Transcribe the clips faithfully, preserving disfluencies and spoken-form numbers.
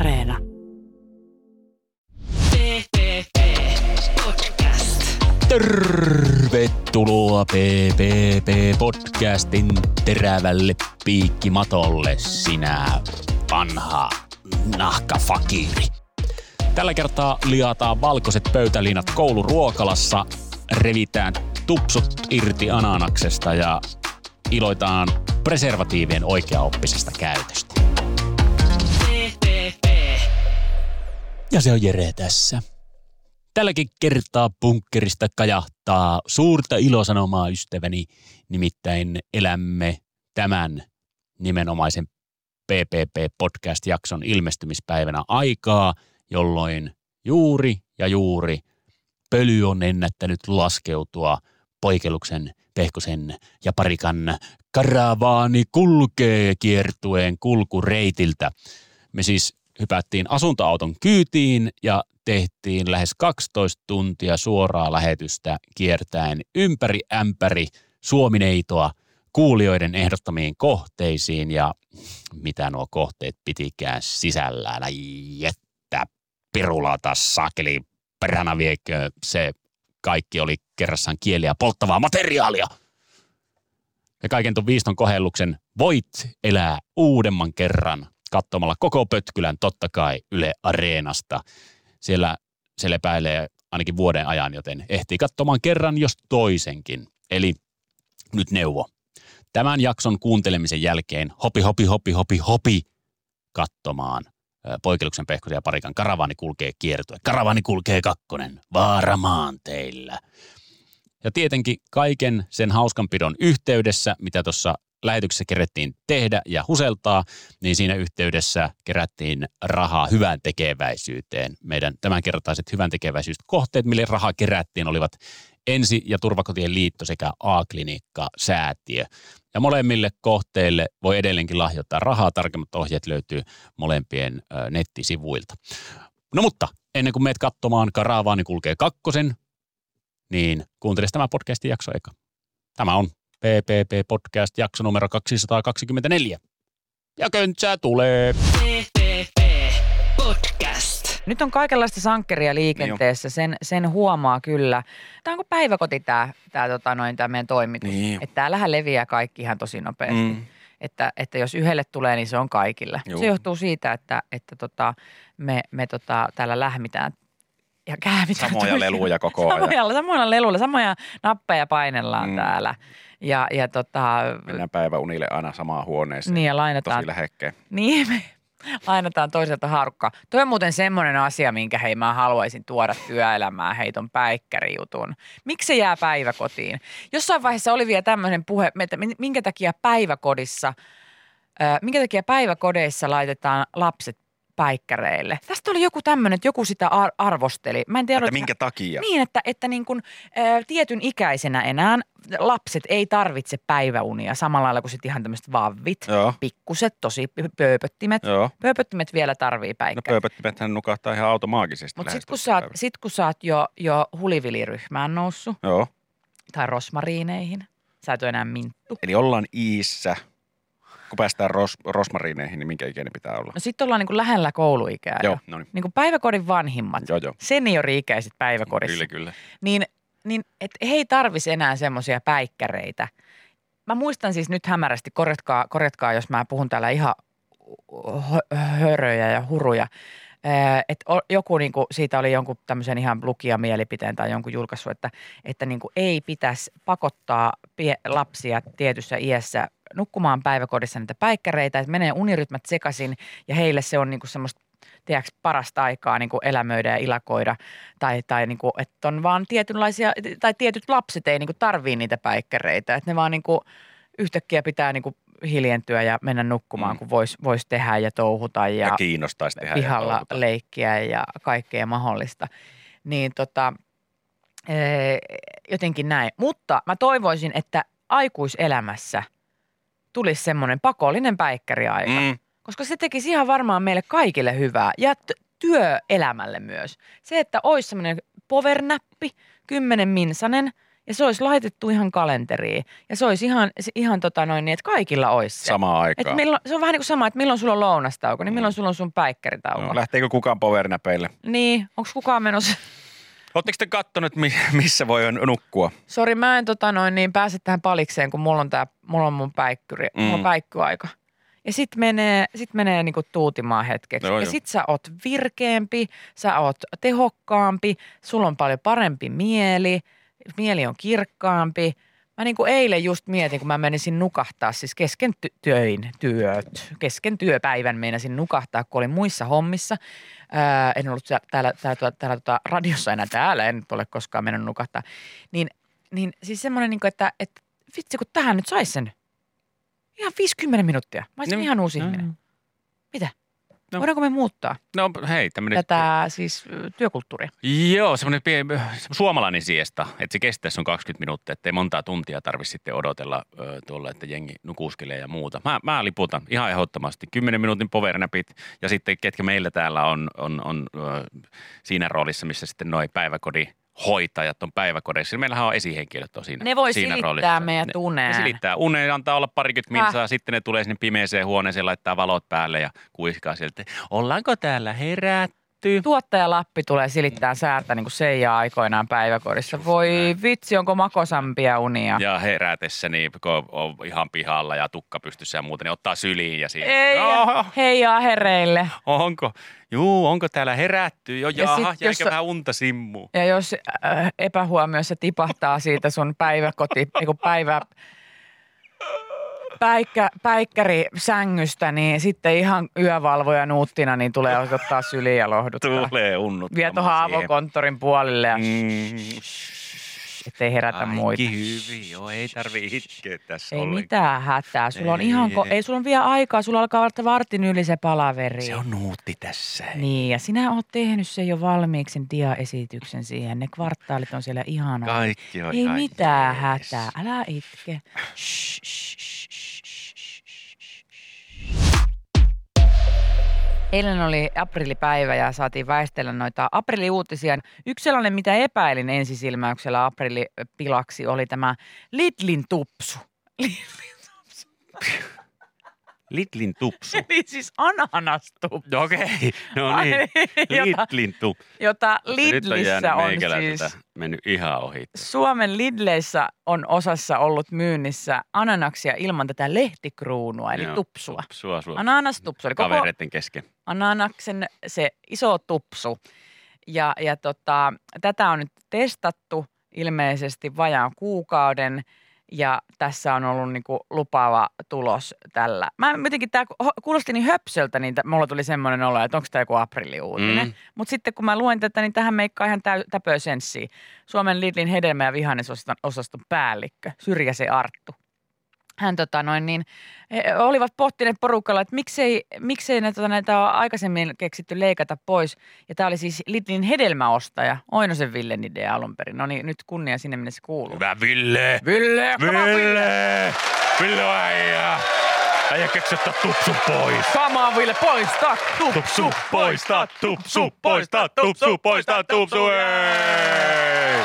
Areena. P P P Podcast. Tervetuloa P P P-podcastin terävälle piikkimatolle, sinä vanha nahkafakiri. Tällä kertaa liataan valkoiset pöytäliinat kouluruokalassa, revitään tupsut irti ananaksesta ja iloitaan preservatiivien oikeaoppisesta käytöstä. P P P. Ja se on Jere tässä. Tälläkin kertaa bunkkerista kajahtaa suurta ilosanomaa ystäväni, nimittäin elämme tämän nimenomaisen P P P-podcast-jakson ilmestymispäivänä aikaa, jolloin juuri ja juuri pöly on ennättänyt laskeutua Poikeluksen, Pehkosen ja Parikan karavaani kulkee kiertueen kulkureitiltä. Me siis hypättiin asuntoauton kyytiin ja tehtiin lähes kaksitoista tuntia suoraa lähetystä kiertäen ympäri ämpäri Suomineitoa kuulijoiden ehdottamiin kohteisiin ja mitä nuo kohteet pitikään sisällään. Ai että pirulata sakeli perhana viekö, se kaikki oli kerrassaan kieliä polttavaa materiaalia. Ja kaiken tuon viiston kohelluksen voit elää uudemman kerran katsomalla koko pötkylän totta kai Yle Areenasta. Siellä se lepäilee ainakin vuoden ajan, joten ehtii katsomaan kerran jos toisenkin. Eli nyt neuvo. Tämän jakson kuuntelemisen jälkeen hopi, hopi, hopi, hopi, hopi katsomaan Poikeluksen, Pehkosen ja Parikan karavaani kulkee kiertue. Karavaani kulkee kakkonen vaaramaanteillä. Ja tietenkin kaiken sen hauskanpidon yhteydessä, mitä tuossa lähetyksessä kerättiin tehdä ja huseltaa, niin siinä yhteydessä kerättiin rahaa hyvän tekeväisyyteen. Meidän tämänkertaiset hyvän tekeväisyyskohteet, mille rahaa kerättiin, olivat Ensi- ja Turvakotien liitto sekä A-klinikka-säätiö. Ja molemmille kohteille voi edelleenkin lahjoittaa rahaa. Tarkemmat ohjeet löytyy molempien ö, nettisivuilta. No mutta ennen kuin meet katsomaan Karavaani kulkee kakkosen, niin kuuntelisi tämä podcastin jakso eka. Tämä on P P P-podcast jakso numero kaksisataakaksikymmentäneljä. Ja köntsää tulee. P P P Podcast. Nyt on kaikenlaista sankkeria liikenteessä, sen, sen huomaa kyllä. Tämä onko päiväkoti tämä, tämä, tota noin, tämä meidän toimitus? Niin. Että täällähän leviää kaikki ihan tosi nopeasti. Mm. Että, että jos yhdelle tulee, niin se on kaikille. Juu. Se johtuu siitä, että, että tota, me, me tota, täällä lähmitään ja käämitään. Samoja leluja koko ajan. Samoja, samoilla leluilla, samoja nappeja painellaan mm. täällä. Ja, ja tota, mennään päiväunille aina samaan huoneeseen. Niin ja lainataan. Tosi lähekkeen. Niin, me lainataan toiselta harukkaa. Toi on muuten semmoinen asia, minkä hei mä haluaisin tuoda työelämään, heiton päikkärijutun. Miksi se jää päiväkotiin? Jossain vaiheessa oli vielä tämmöinen puhe, että minkä takia päiväkodissa, minkä takia päiväkodeissa laitetaan lapset päikkäreille. Tästä oli joku tämmöinen, että joku sitä ar- arvosteli. Mä en tiedä, että minkä takia? Niin, että, että niin kuin, ä, tietyn ikäisenä enää lapset ei tarvitse päiväunia samalla lailla kuin sitten ihan tämmöiset vavvit, Joo. pikkuset, tosi pööpöttimet. Joo. Pööpöttimet vielä tarvii päikkäriä. No pööpöttimethän nukahtaa ihan automaagisesti. Mutta sitten kun, saat, sit, kun sä oot jo, jo huliviliryhmään noussut Joo. tai rosmariineihin, sä et ole enää minttu. Eli ollaan iissä. Kun päästään ros, rosmariineihin, niin minkä ikäinen pitää olla? No sitten ollaan niinku lähellä kouluikää. Joo, no niin. Niinku päiväkodin vanhimmat, joo, joo. seniori-ikäiset päiväkodissa. Kyllä, kyllä. Niin, niin että he ei tarvisi enää semmoisia päikkäreitä. Mä muistan siis nyt hämärästi, korjatkaa, korjatkaa jos mä puhun täällä ihan höröjä ja huruja. Että joku niinku, siitä oli jonkun tämmöisen ihan lukijamielipiteen tai jonkun julkaisu, että, että niinku ei pitäisi pakottaa pie, lapsia tietyssä iässä nukkumaan päiväkodissa niitä päikkäreitä, että menee unirytmät sekaisin ja heille se on niinku semmoista, tiedätkö, parasta aikaa niinku elämöidä ja ilakoida tai, tai niinku, että on vaan tietynlaisia, tai tietyt lapset ei niinku tarvii niitä päikkäreitä, että ne vaan niinku yhtäkkiä pitää niinku hiljentyä ja mennä nukkumaan, mm. kun voisi vois tehdä ja touhuta ja, ja kiinnostaisi tehdä pihalla ja leikkiä ja kaikkea mahdollista. Niin tota, jotenkin näin. Mutta mä toivoisin, että aikuiselämässä tulisi semmoinen pakollinen päikkäriaika, mm. koska se tekisi ihan varmaan meille kaikille hyvää ja t- työelämälle myös. Se, että olisi semmoinen powernäppi, kymmenen minsanen, Ja se olisi laitettu ihan kalenteriin. Ja se olisi ihan, ihan tota noin niin, että kaikilla olisi se. Samaan Et aikaan. milloin, se on vähän niin kuin sama, että milloin sulla on lounastauko, niin milloin sulla on sun päikkäritauko. No, lähteekö kukaan powernäpeille? Niin, onko kukaan menossa? Oletteko te kattonut, missä voi nukkua? Sori, mä en tota noin niin pääse tähän palikseen, kun mulla on, tää, mulla on mun päikkyri, mm. mulla on päikkyaika. Ja sit menee, sit menee niinku tuutimaan hetkeksi. No, ja jo. sit sä oot virkeämpi, sä oot tehokkaampi, sulla on paljon parempi mieli, mieli on kirkkaampi. Mä niinku eilen just mietin, kun mä menisin nukahtaa, siis kesken ty- töin, työt, kesken työpäivän meinasin nukahtaa, kun olin muissa hommissa. Ää, en ollut täällä, täällä, täällä, täällä tota, radiossa enää täällä, en nyt ole koskaan mennyt nukahtaa. Niin, niin siis semmoinen, niinku, että, että vitsi, kun tähän nyt sais sen. Ihan viisikymmentä minuuttia. Mä olisin No, ihan uusi no. ihminen. Mitä? No. Voidaanko me muuttaa No hei, tämmöinen... tätä siis ö, työkulttuuria? Joo, semmoinen pien, suomalainen siesta, että se kestäisi on kaksikymmentä minuuttia, ettei montaa tuntia tarvitse sitten odotella ö, tuolla, että jengi nukuskelee ja muuta. Mä, mä liputan ihan ehdottomasti. kymmenen minuutin powernapit ja sitten ketkä meillä täällä on, on, on ö, siinä roolissa, missä sitten noi päiväkodin hoitajat on päiväkodeissa. Meillähän on esihenkilöt on siinä Ne voi siinä silittää roolissa. meidät Ne- uneen. Ne silittää uneen, antaa olla parikymmentä minsaa, sitten ne tulee sinne pimeeseen huoneeseen, laittaa valot päälle ja kuiskaa sieltä. Ollaanko täällä herätty? Tuottaja Lappi tulee silittää säärtä niin kuin Seija aikoinaan päiväkodissa. Voi vitsi, onko makosampia unia? Ja herätessä, niin kun on ihan pihalla ja tukka pystyssä ja muuta, niin ottaa syliin ja siinä. Ei, Oho, heijaa hereille. onko? Juu, onko täällä herätty? Jo, Ja jaha, sit, jäikö jos sä- vähän unta simmuun? Ja jos äh, epähuomiossa tipahtaa siitä sun päiväkoti, eiku päivä, päikkä, päikkärisängystä, niin sitten ihan yövalvoja nuuttina niin tulee ottaa syliin ja lohduttaa. Tulee unnuttamaan Vie tuohon siihen. avokonttorin puolille ja Mm. ettei herätä muita. Kaikki hyvin, joo, ei tarvi itkeä tässä Ei ollenkaan. mitään hätää. Sulla on Ei, ihan, ko- ei. ei sulla on vielä aikaa. Sulla alkaa olla vartin yli se palaveri. Se on nuutti tässä. Niin, ja sinä oot tehnyt sen jo valmiiksi sen diaesityksen siihen. Ne kvartaalit on siellä ihanaa. Kaikki on Ei ihan mitään jees. hätää. Älä itke. Shh, shh, shh, shh, shh, shh. Eilen oli aprillipäivä ja saatiin väistellä noita aprilliuutisia. Yksi sellainen, mitä epäilin ensisilmäyksellä aprillipilaksi, oli tämä Lidlin tupsu. Lidlin tupsu. Eli siis ananastupsu. No okei, no niin. jota, Lidlin tupsu. jota Nyt on Lidlissä jäänyt on meikäläiseltä siis... mennyt ihan ohi. Suomen Lidleissä on osassa ollut myynnissä ananaksia ilman tätä lehtikruunua, eli Joo, tupsua. Tupsua sua Ananastupsu, eli koko kavereiden kesken. ananaksen se iso tupsu. Ja, ja tota, tätä on nyt testattu ilmeisesti vajaan kuukauden ja tässä on ollut niinku lupaava tulos tällä. Mä jotenkin tämä kuulosti niin höpsöltä, niin t- mulla tuli semmoinen olo, että onko tämä joku aprilliuutinen. Mm. Mutta sitten kun mä luen tätä, niin tähän meikkaa ihan tä- täpöä senssiä. Suomen Lidlin hedelmä- ja vihannesosaston osaston päällikkö, Syrjäsen Arttu. Hän tota noin niin, he olivat pohtineet porukalla, että miksei, miksei ne, tota, näitä ole aikaisemmin keksitty leikata pois. Ja tämä oli siis Lidlin hedelmäostaja, Oinosen Villen idea alun perin. No niin, nyt kunnia sinne, minne se kuuluu. Hyvä Ville! Ville! come on, Ville! Ville! Ville on äijä! Äijä keksi ottaa tupsun pois. Come on, Ville, poista! Tupsu poista, tupsu poista, tupsu poista, tupsu ei!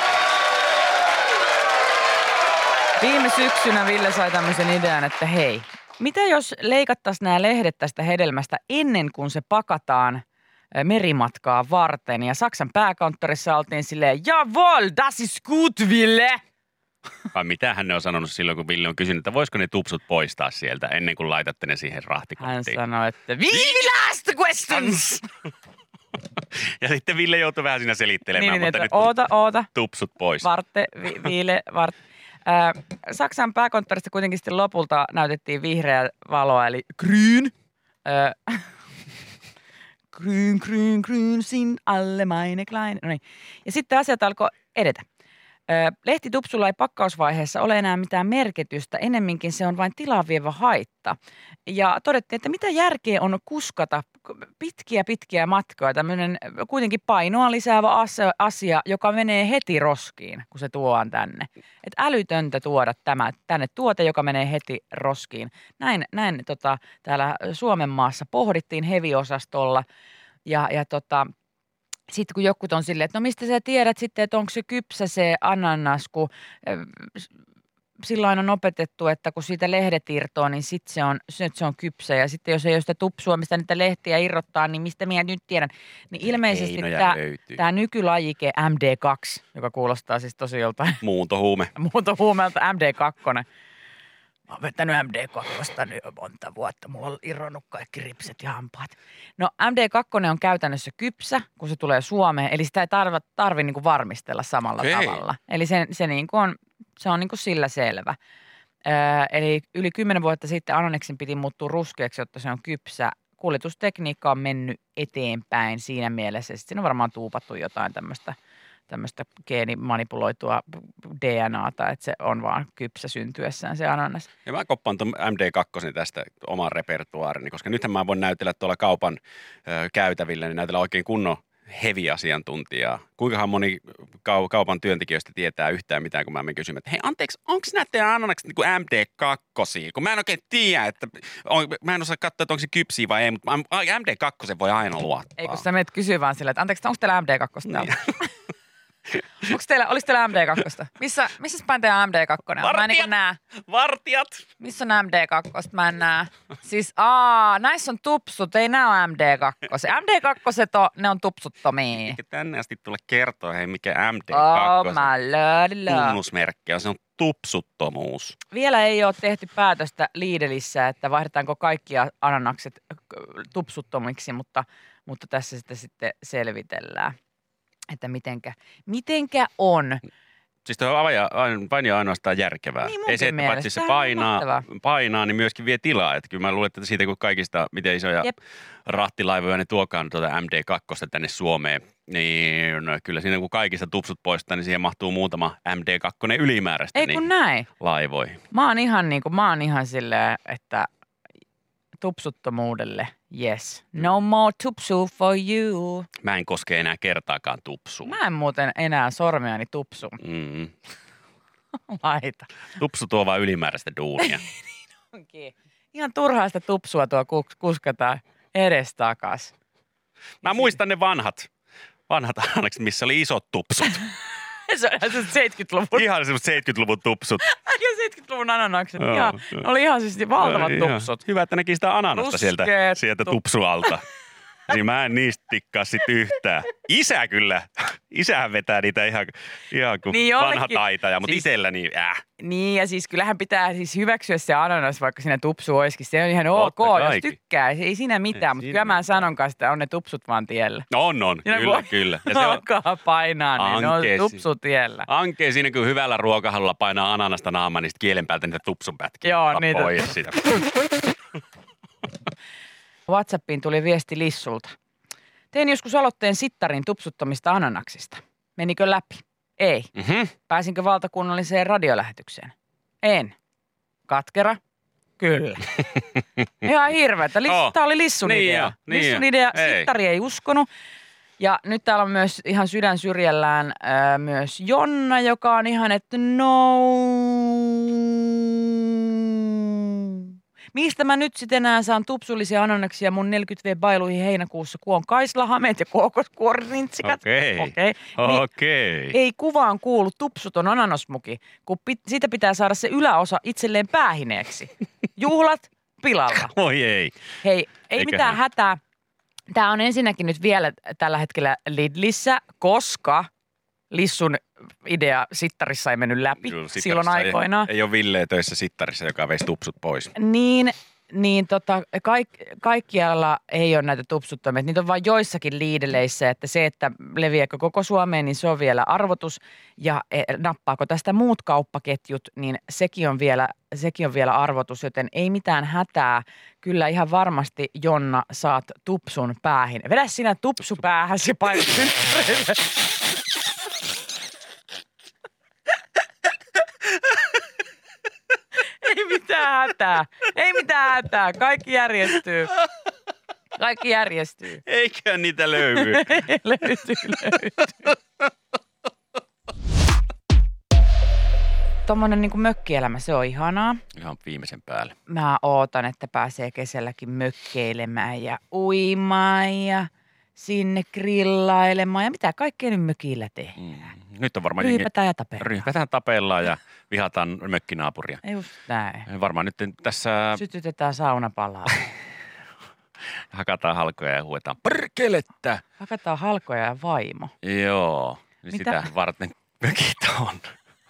Viime syksynä Ville sai tämmöisen idean, että hei, mitä jos leikattaisiin nämä lehdet tästä hedelmästä ennen kuin se pakataan ö, merimatkaa varten. Ja Saksan pääkonttorissa oltiin silleen, jawohl, das ist gut, Ville! Vai mitähän ne on sanonut silloin, kun Ville on kysynyt, että voisiko ne tupsut poistaa sieltä ennen kuin laitatte ne siihen Hän rahtikonttiin. sanoi, että we will ask the questions! Ja sitten Ville joutui vähän siinä selittelemään, niin, niin, mutta että nyt oota, oota, tupsut pois. varte, vi, Ville, varte. Äh, Saksan pääkonttorista kuitenkin sitten lopulta näytettiin vihreää valoa, eli grün. Äh, grün, grün, grün, sin alle meine kleine. No niin. Ja sitten asiat alkoi edetä. Ö, Lehtitupsulla ei pakkausvaiheessa ole enää mitään merkitystä, enemminkin se on vain tilaa vievä haitta. Ja todettiin, että mitä järkeä on kuskata pitkiä pitkiä matkoja, tämmöinen kuitenkin painoa lisäävä asia, asia, joka menee heti roskiin, kun se tuodaan tänne. Et älytöntä tuoda tämä, tänne tuote, joka menee heti roskiin. Näin, näin tota, täällä Suomen maassa pohdittiin heviosastolla ja, ja tota, sitten kun jotkut on silleen, että no mistä sä tiedät sitten, että onko se kypsä se ananas, kun silloin on opetettu, että kun siitä lehdet irtoaa, niin sitten se on, se, se on kypsä. Ja sitten jos ei ole sitä tupsua, mistä niitä lehtiä irrottaa, niin mistä minä nyt tiedän. Niin ilmeisesti tämä, tämä nykylajike M D kaksi, joka kuulostaa siis tosi joltain Muuntohuume. muuntohuumeelta M D kaksi. Mä oon vettänyt M D kaksi nyt jo monta vuotta. Mulla on irronnut kaikki ripset ja hampaat. No M D kaksi on käytännössä kypsä, kun se tulee Suomeen. Eli sitä ei tarvi, tarvi niin kuin varmistella samalla Okei. tavalla. Eli se, se, niin kuin on, se on niin kuin sillä selvä. Öö, eli yli kymmenen vuotta sitten ananeksin piti muuttua ruskeaksi, jotta se on kypsä. Kuljetustekniikka on mennyt eteenpäin siinä mielessä. Sitten siinä on varmaan tuupattu jotain tämmöistä tämmöistä geenimanipuloitua D N A:ta, että se on vaan kypsä syntyessään se ananas. Ja mä koppaan tuon M D kaksi tästä oman repertuaarini, koska nythän mä voin näytellä tuolla kaupan ö, käytävillä, niin näytellä oikein kunnon heavy-asiantuntijaa. Kuinkahan moni kau- kaupan työntekijöistä tietää yhtään mitään, kun mä menen kysymään, että hei anteeksi, onko nämä teidän ananakset niin kuin M D kaksi? Kun mä en oikein tiedä, että on, mä en osaa katsoa, että onko se kypsiä vai ei, mutta M D kaksi voi aina luottaa. Ei, kun sä menet kysyä vaan silleen, että anteeksi, onko teillä M D kaksi täällä? Onko teillä, olis teillä M D kaksi? Missä, missä päin teillä M D kaksi? Mä en niin näe. Vartijat! Missä on M D kaksi? Mä en näe. Siis aa, näissä on tupsut, ei nää ole M D kaksi. M D kaksi, on, ne on tupsuttomia. Eikä tänne asti tule kertoa, hei mikä M D Oh kaksi my lord. tunnusmerkki on, se on tupsuttomuus. Vielä ei ole tehty päätöstä Lidlissä, että vaihdetaanko kaikki ananakset tupsuttomiksi, mutta, mutta tässä sitä sitten selvitellään, että mitenkä, mitenkä on. Siis tuo on vain, vain ja ainoastaan järkevää. Niin munkin ei se, että mielestä. paitsi se Sehän on painaa, mahtavaa. painaa, niin myöskin vie tilaa. Että kyllä mä luulen, että siitä kun kaikista, miten isoja Jep. rahtilaivoja ne tuokaan tuota M D kaksi tänne Suomeen, niin no, kyllä siinä kun kaikista tupsut poistaa, niin siihen mahtuu muutama M D kaksi ylimääräistä Ei kun niin näin. laivoihin. Mä oon ihan niin kuin, mä oon ihan silleen, että tupsuttomuudelle, yes. No more tupsu for you. Mä en koske enää kertaakaan tupsuun. Mä en muuten enää sormeani tupsuun. Mm. Laita. Tupsu tuo vaan ylimääräistä duunia. Onkin. Ihan turhaa sitä tupsua tuo kus- kuskataan edestakas. Mä muistan ne vanhat, vanhat annekset, missä oli isot tupsut. Se on se seitsemänkymmentäluvun. Ihan semmoiset seitsemänkymmentäluvun tupsut. Ja seitsemänkymmentäluvun ananakset. Joo, Ihan, joo. oli ihan siis valtavat Ihan. tupsut. Hyvä, että näki sitä ananasta sieltä, Ruskeat sieltä tup- tupsualta. Niin mä en niistä tikkaa sit yhtään. Isä kyllä. Isähän vetää niitä ihan, ihan kuin Niin vanha jollekin- taitaja, mutta siis- itsellä niin äh. Niin ja siis kyllähän pitää siis hyväksyä se ananas, vaikka siinä tupsu olisikin. Se on ihan ok, Totta jos kaikki. tykkää. Ei siinä mitään, Ei mutta siinä kyllä mä mitään. sanon kanssa, että on ne tupsut vaan tiellä. No on, on. Ja Kyllä, kun kyllä. Ja se on alkaa painaa, niin ne on Ankeesi. tupsu tiellä. ankea siinä, kun hyvällä ruokahalulla painaa ananasta naamaan, niin sit kielen päältä niitä tupsun pätkiä. Joo, Ota niitä- pois siitä. WhatsAppiin tuli viesti Lissulta. Tein joskus aloitteen sittarin tupsuttomista ananaksista. Menikö läpi? Ei. Mhm. Pääsinkö valtakunnalliseen radiolähetykseen? En. Katkera? Kyllä. Ihan hirveetä. Liss, Oh. Tämä oli Lissun Niin idea. jo, niin Lissun jo. idea. Ei. Sittari ei uskonut. Ja nyt täällä on myös ihan sydän syrjällään äh, myös Jonna, joka on ihan, että no. Mistä mä nyt sitten enää saan tupsullisia ananaksia mun neljäkymmentä V-bailuihin heinäkuussa, kun on kaislahameet ja kookoskuorinintsikat? Okei. Okei. Niin Okei. ei kuvaan kuulu tupsuton ananasmuki, kun pit, siitä pitää saada se yläosa itselleen päähineeksi. Juhlat pilalla. Oi ei. Hei, ei Eiköhän. mitään hätää. Tämä on ensinnäkin nyt vielä tällä hetkellä Lidlissä, koska Lissun idea sittarissa ei mennyt läpi Kyllä, sittarissa silloin aikoinaan. Ei, ei ole Ville töissä sittarissa, joka veisi tupsut pois. Niin, niin tota, kaik, kaikkialla ei ole näitä tupsuttomia. Niitä on vain joissakin liideleissä, että se, että leviääkö koko Suomeen, niin se on vielä arvotus. Ja e, nappaako tästä muut kauppaketjut, niin sekin on vielä, sekin on vielä arvotus, joten ei mitään hätää. Kyllä ihan varmasti, Jonna, saat tupsun päähin. Vedä sinä tupsu päähäsi ja paina synttäreille. Ei mitään hätää. Ei mitään hätää. Kaikki järjestyy. Kaikki järjestyy. Eikä niitä löydy. löytyy, löytyy. Tuommoinen niin kuin mökkielämä, se on ihanaa. Ihan viimeisen päälle. Mä ootan, että pääsee kesälläkin mökkeilemään ja uimaan ja sinne grillailemaan ja mitä kaikkea nyt mökillä tehdään. Mm. Nyt on varmaan jengi- Ryypätään ja tapellaan. Ryypätään, tapellaan ja vihataan mökkinaapuria. Just näin. Varmaan nyt tässä Sytytetään saunapalaa. hakataan halkoja ja huetaan perkelettä. Hakataan halkoja ja vaimo. Joo, niin Mitä? sitä varten mökit on.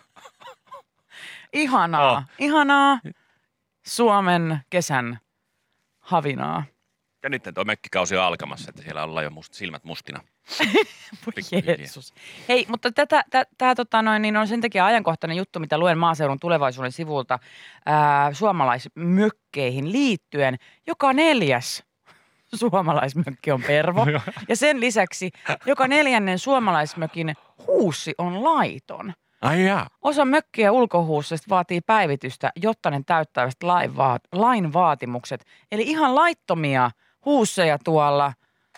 Ihanaa, Oh. ihanaa Suomen kesän havinaa. Ja nyt tuo mökkikausi on alkamassa, että siellä ollaan jo must, silmät mustina. Voi Pikkuhiljaa. Jeesus. Hei, mutta tätä, tämä tota noin, niin on sen takia ajankohtainen juttu, mitä luen maaseudun tulevaisuuden sivulta ää, suomalaismökkeihin liittyen. Joka neljäs suomalaismökki on pervo. Ja sen lisäksi joka neljännen suomalaismökin huussi on laiton. Ai jaa. Osa mökkiä ulkohuusseista vaatii päivitystä, jotta ne täyttävät lain, vaat- lain vaatimukset. Eli ihan laittomia huusseja tuolla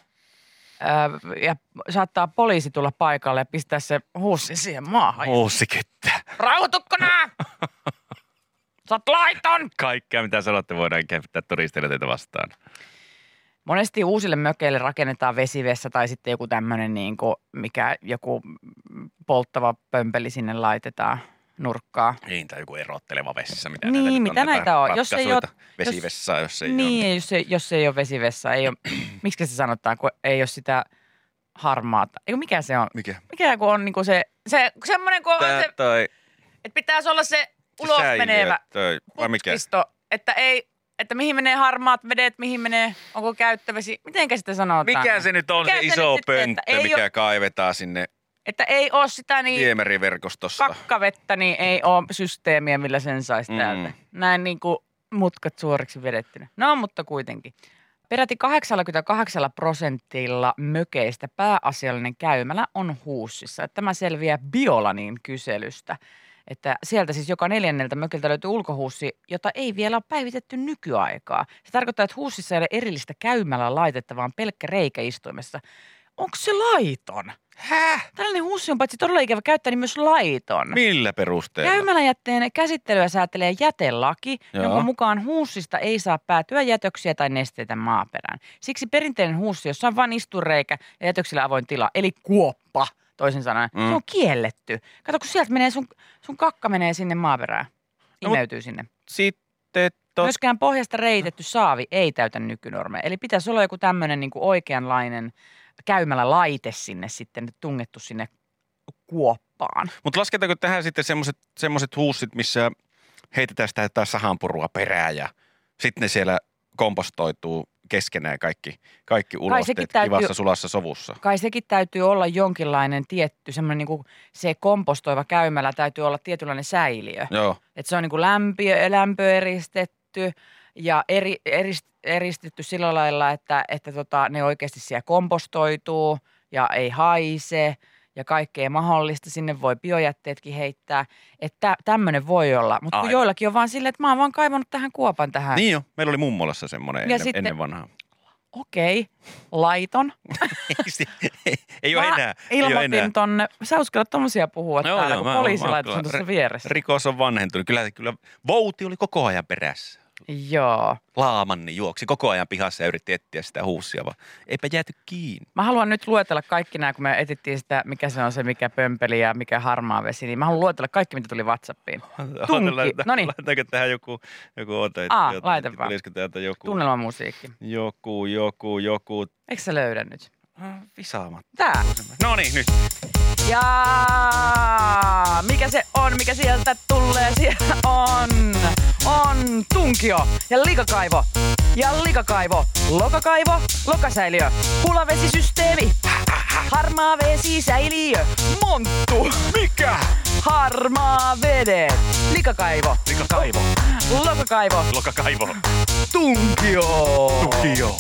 ää, ja saattaa poliisi tulla paikalle ja pistää se huussi siihen maahan. Huussikyttä. Rauhoitukko nää? Sä oot laiton! Kaikkea, mitä sanotte, voidaan käyttää todistelijoita vastaan. Monesti uusille mökeille rakennetaan vesivessa tai sitten joku tämmöinen, niin kuin, mikä joku polttava pömpeli sinne laitetaan nurkkaa. Niin, tai joku erotteleva vessissä, mitä Niin, näitä nyt mitä näitä on? Jos ei ratkaisuita. ole- Vesivessaa, jos ei Niin, ole. jos ei, jos ei ole vesivessa, ei ole, miksi se sanotaan, kun ei ole sitä harmaata. Eikö mikä se on? Mikä? Mikä kun on niinku se, se semmoinen, kun on Tää se, toi, että pitäisi olla se se ulos säiliö, menevä toi, vai mikä? putkisto, että ei, että mihin menee harmaat vedet, mihin menee, onko käyttävesi, mitenkä sitä sanotaan? Mikä se nyt on Mikä se se iso nyt sitten, että pönttö, ei mikä oo- kaivetaan sinne Että ei ole sitä niin viemäriverkostosta? kakkavettä, niin ei ole systeemiä, millä sen saisi Mm. täältä. Näin niin kuin mutkat suoriksi vedettynä. No, mutta kuitenkin. Peräti kahdeksankymmentäkahdeksan prosentilla mökeistä pääasiallinen käymälä on huussissa. Tämä selviää Biolanin kyselystä. Että sieltä siis joka neljänneltä mökiltä löytyy ulkohuussi, jota ei vielä ole päivitetty nykyaikaa. Se tarkoittaa, että huussissa ei ole erillistä käymälä laitetta, vaan pelkkä reikä istuimessa. Onko se laiton? Häh? Tällainen huussi on paitsi todella ikävä käyttää, niin myös laiton. Millä perusteella? Käymäläjätteen käsittelyä säätelee jätelaki, Joo. jonka mukaan huussista ei saa päätyä jätöksiä tai nesteitä maaperään. Siksi perinteinen huussi, jossa on vain istureikä ja jätöksillä avoin tila, eli kuoppa, toisin sanoen, Mm. se on kielletty. Kato, kun sieltä menee sun, sun kakka menee sinne maaperään, No, mut- imeytyy sinne. Sitten tot... Myöskään pohjasta reitetty saavi ei täytä nykynormeja. Eli pitäisi olla joku tämmöinen niin kuin oikeanlainen käymälälaite sinne sitten tungettu sinne kuoppaan. Mutta lasketaanko tähän sitten semmoiset semmoset huussit, missä heitetään sitä jotain sahanpurua perään ja sitten ne siellä kompostoituu keskenään kaikki, kaikki ulosteet täytyy- kivassa sulassa sovussa. Kai sekin täytyy olla jonkinlainen tietty, semmoinen niin kuin se kompostoiva käymälä täytyy olla tietynlainen säiliö. Joo. Että se on niin kuin lämpö, lämpöeristetty ja eri, erist, eristetty sillä lailla, että, että tota, ne oikeasti siellä kompostoituu ja ei haise ja kaikkea mahdollista. Sinne voi biojätteetkin heittää. Että tämmöinen voi olla, mutta kun Aivan. joillakin on vaan silleen, että mä oon vaan kaivannut tähän kuopan tähän. Niin jo, meillä oli mummolassa semmoinen ennen, sitten- ennen vanhaa. Okei, laiton. ei ole Mä enää. Ei ole enää. ilmoitin tonne, sä uskallat tommosia puhua Joo, täällä, joo, kun mä oon- poliisilaitos mä on oon- tuossa vieressä. Rikos on vanhentunut. Kyllä, kyllä vouti oli koko ajan perässä. Joo. Laamanni juoksi koko ajan pihassa ja yritti etsiä sitä huussia, vaan eipä jääty kiinni. Mä haluan nyt luetella kaikki nämä, kun me etittiin sitä, mikä se on se, mikä pömpeli ja mikä harmaa vesi, niin mä haluan luetella kaikki, mitä tuli WhatsAppiin. Tunki. Noniin. Laitetaanko tähän joku, joku ote? Aa, joku- laita vaan. Tulisiko täältä joku, Tunnelmamusiikki. joku, joku, joku, Eikö sä löydä nyt? visaamatta. Tää. No niin, nyt. Ja mikä se on, mikä sieltä tulee? Siellä on, on tunkio ja likakaivo. Ja likakaivo, lokakaivo, lokasäiliö, hulavesisysteemi, harmaa vesisäiliö, monttu, Mikä? harmaa vedet, likakaivo, Likakaivo. lokakaivo, Lokakaivo. tunkio Tukio.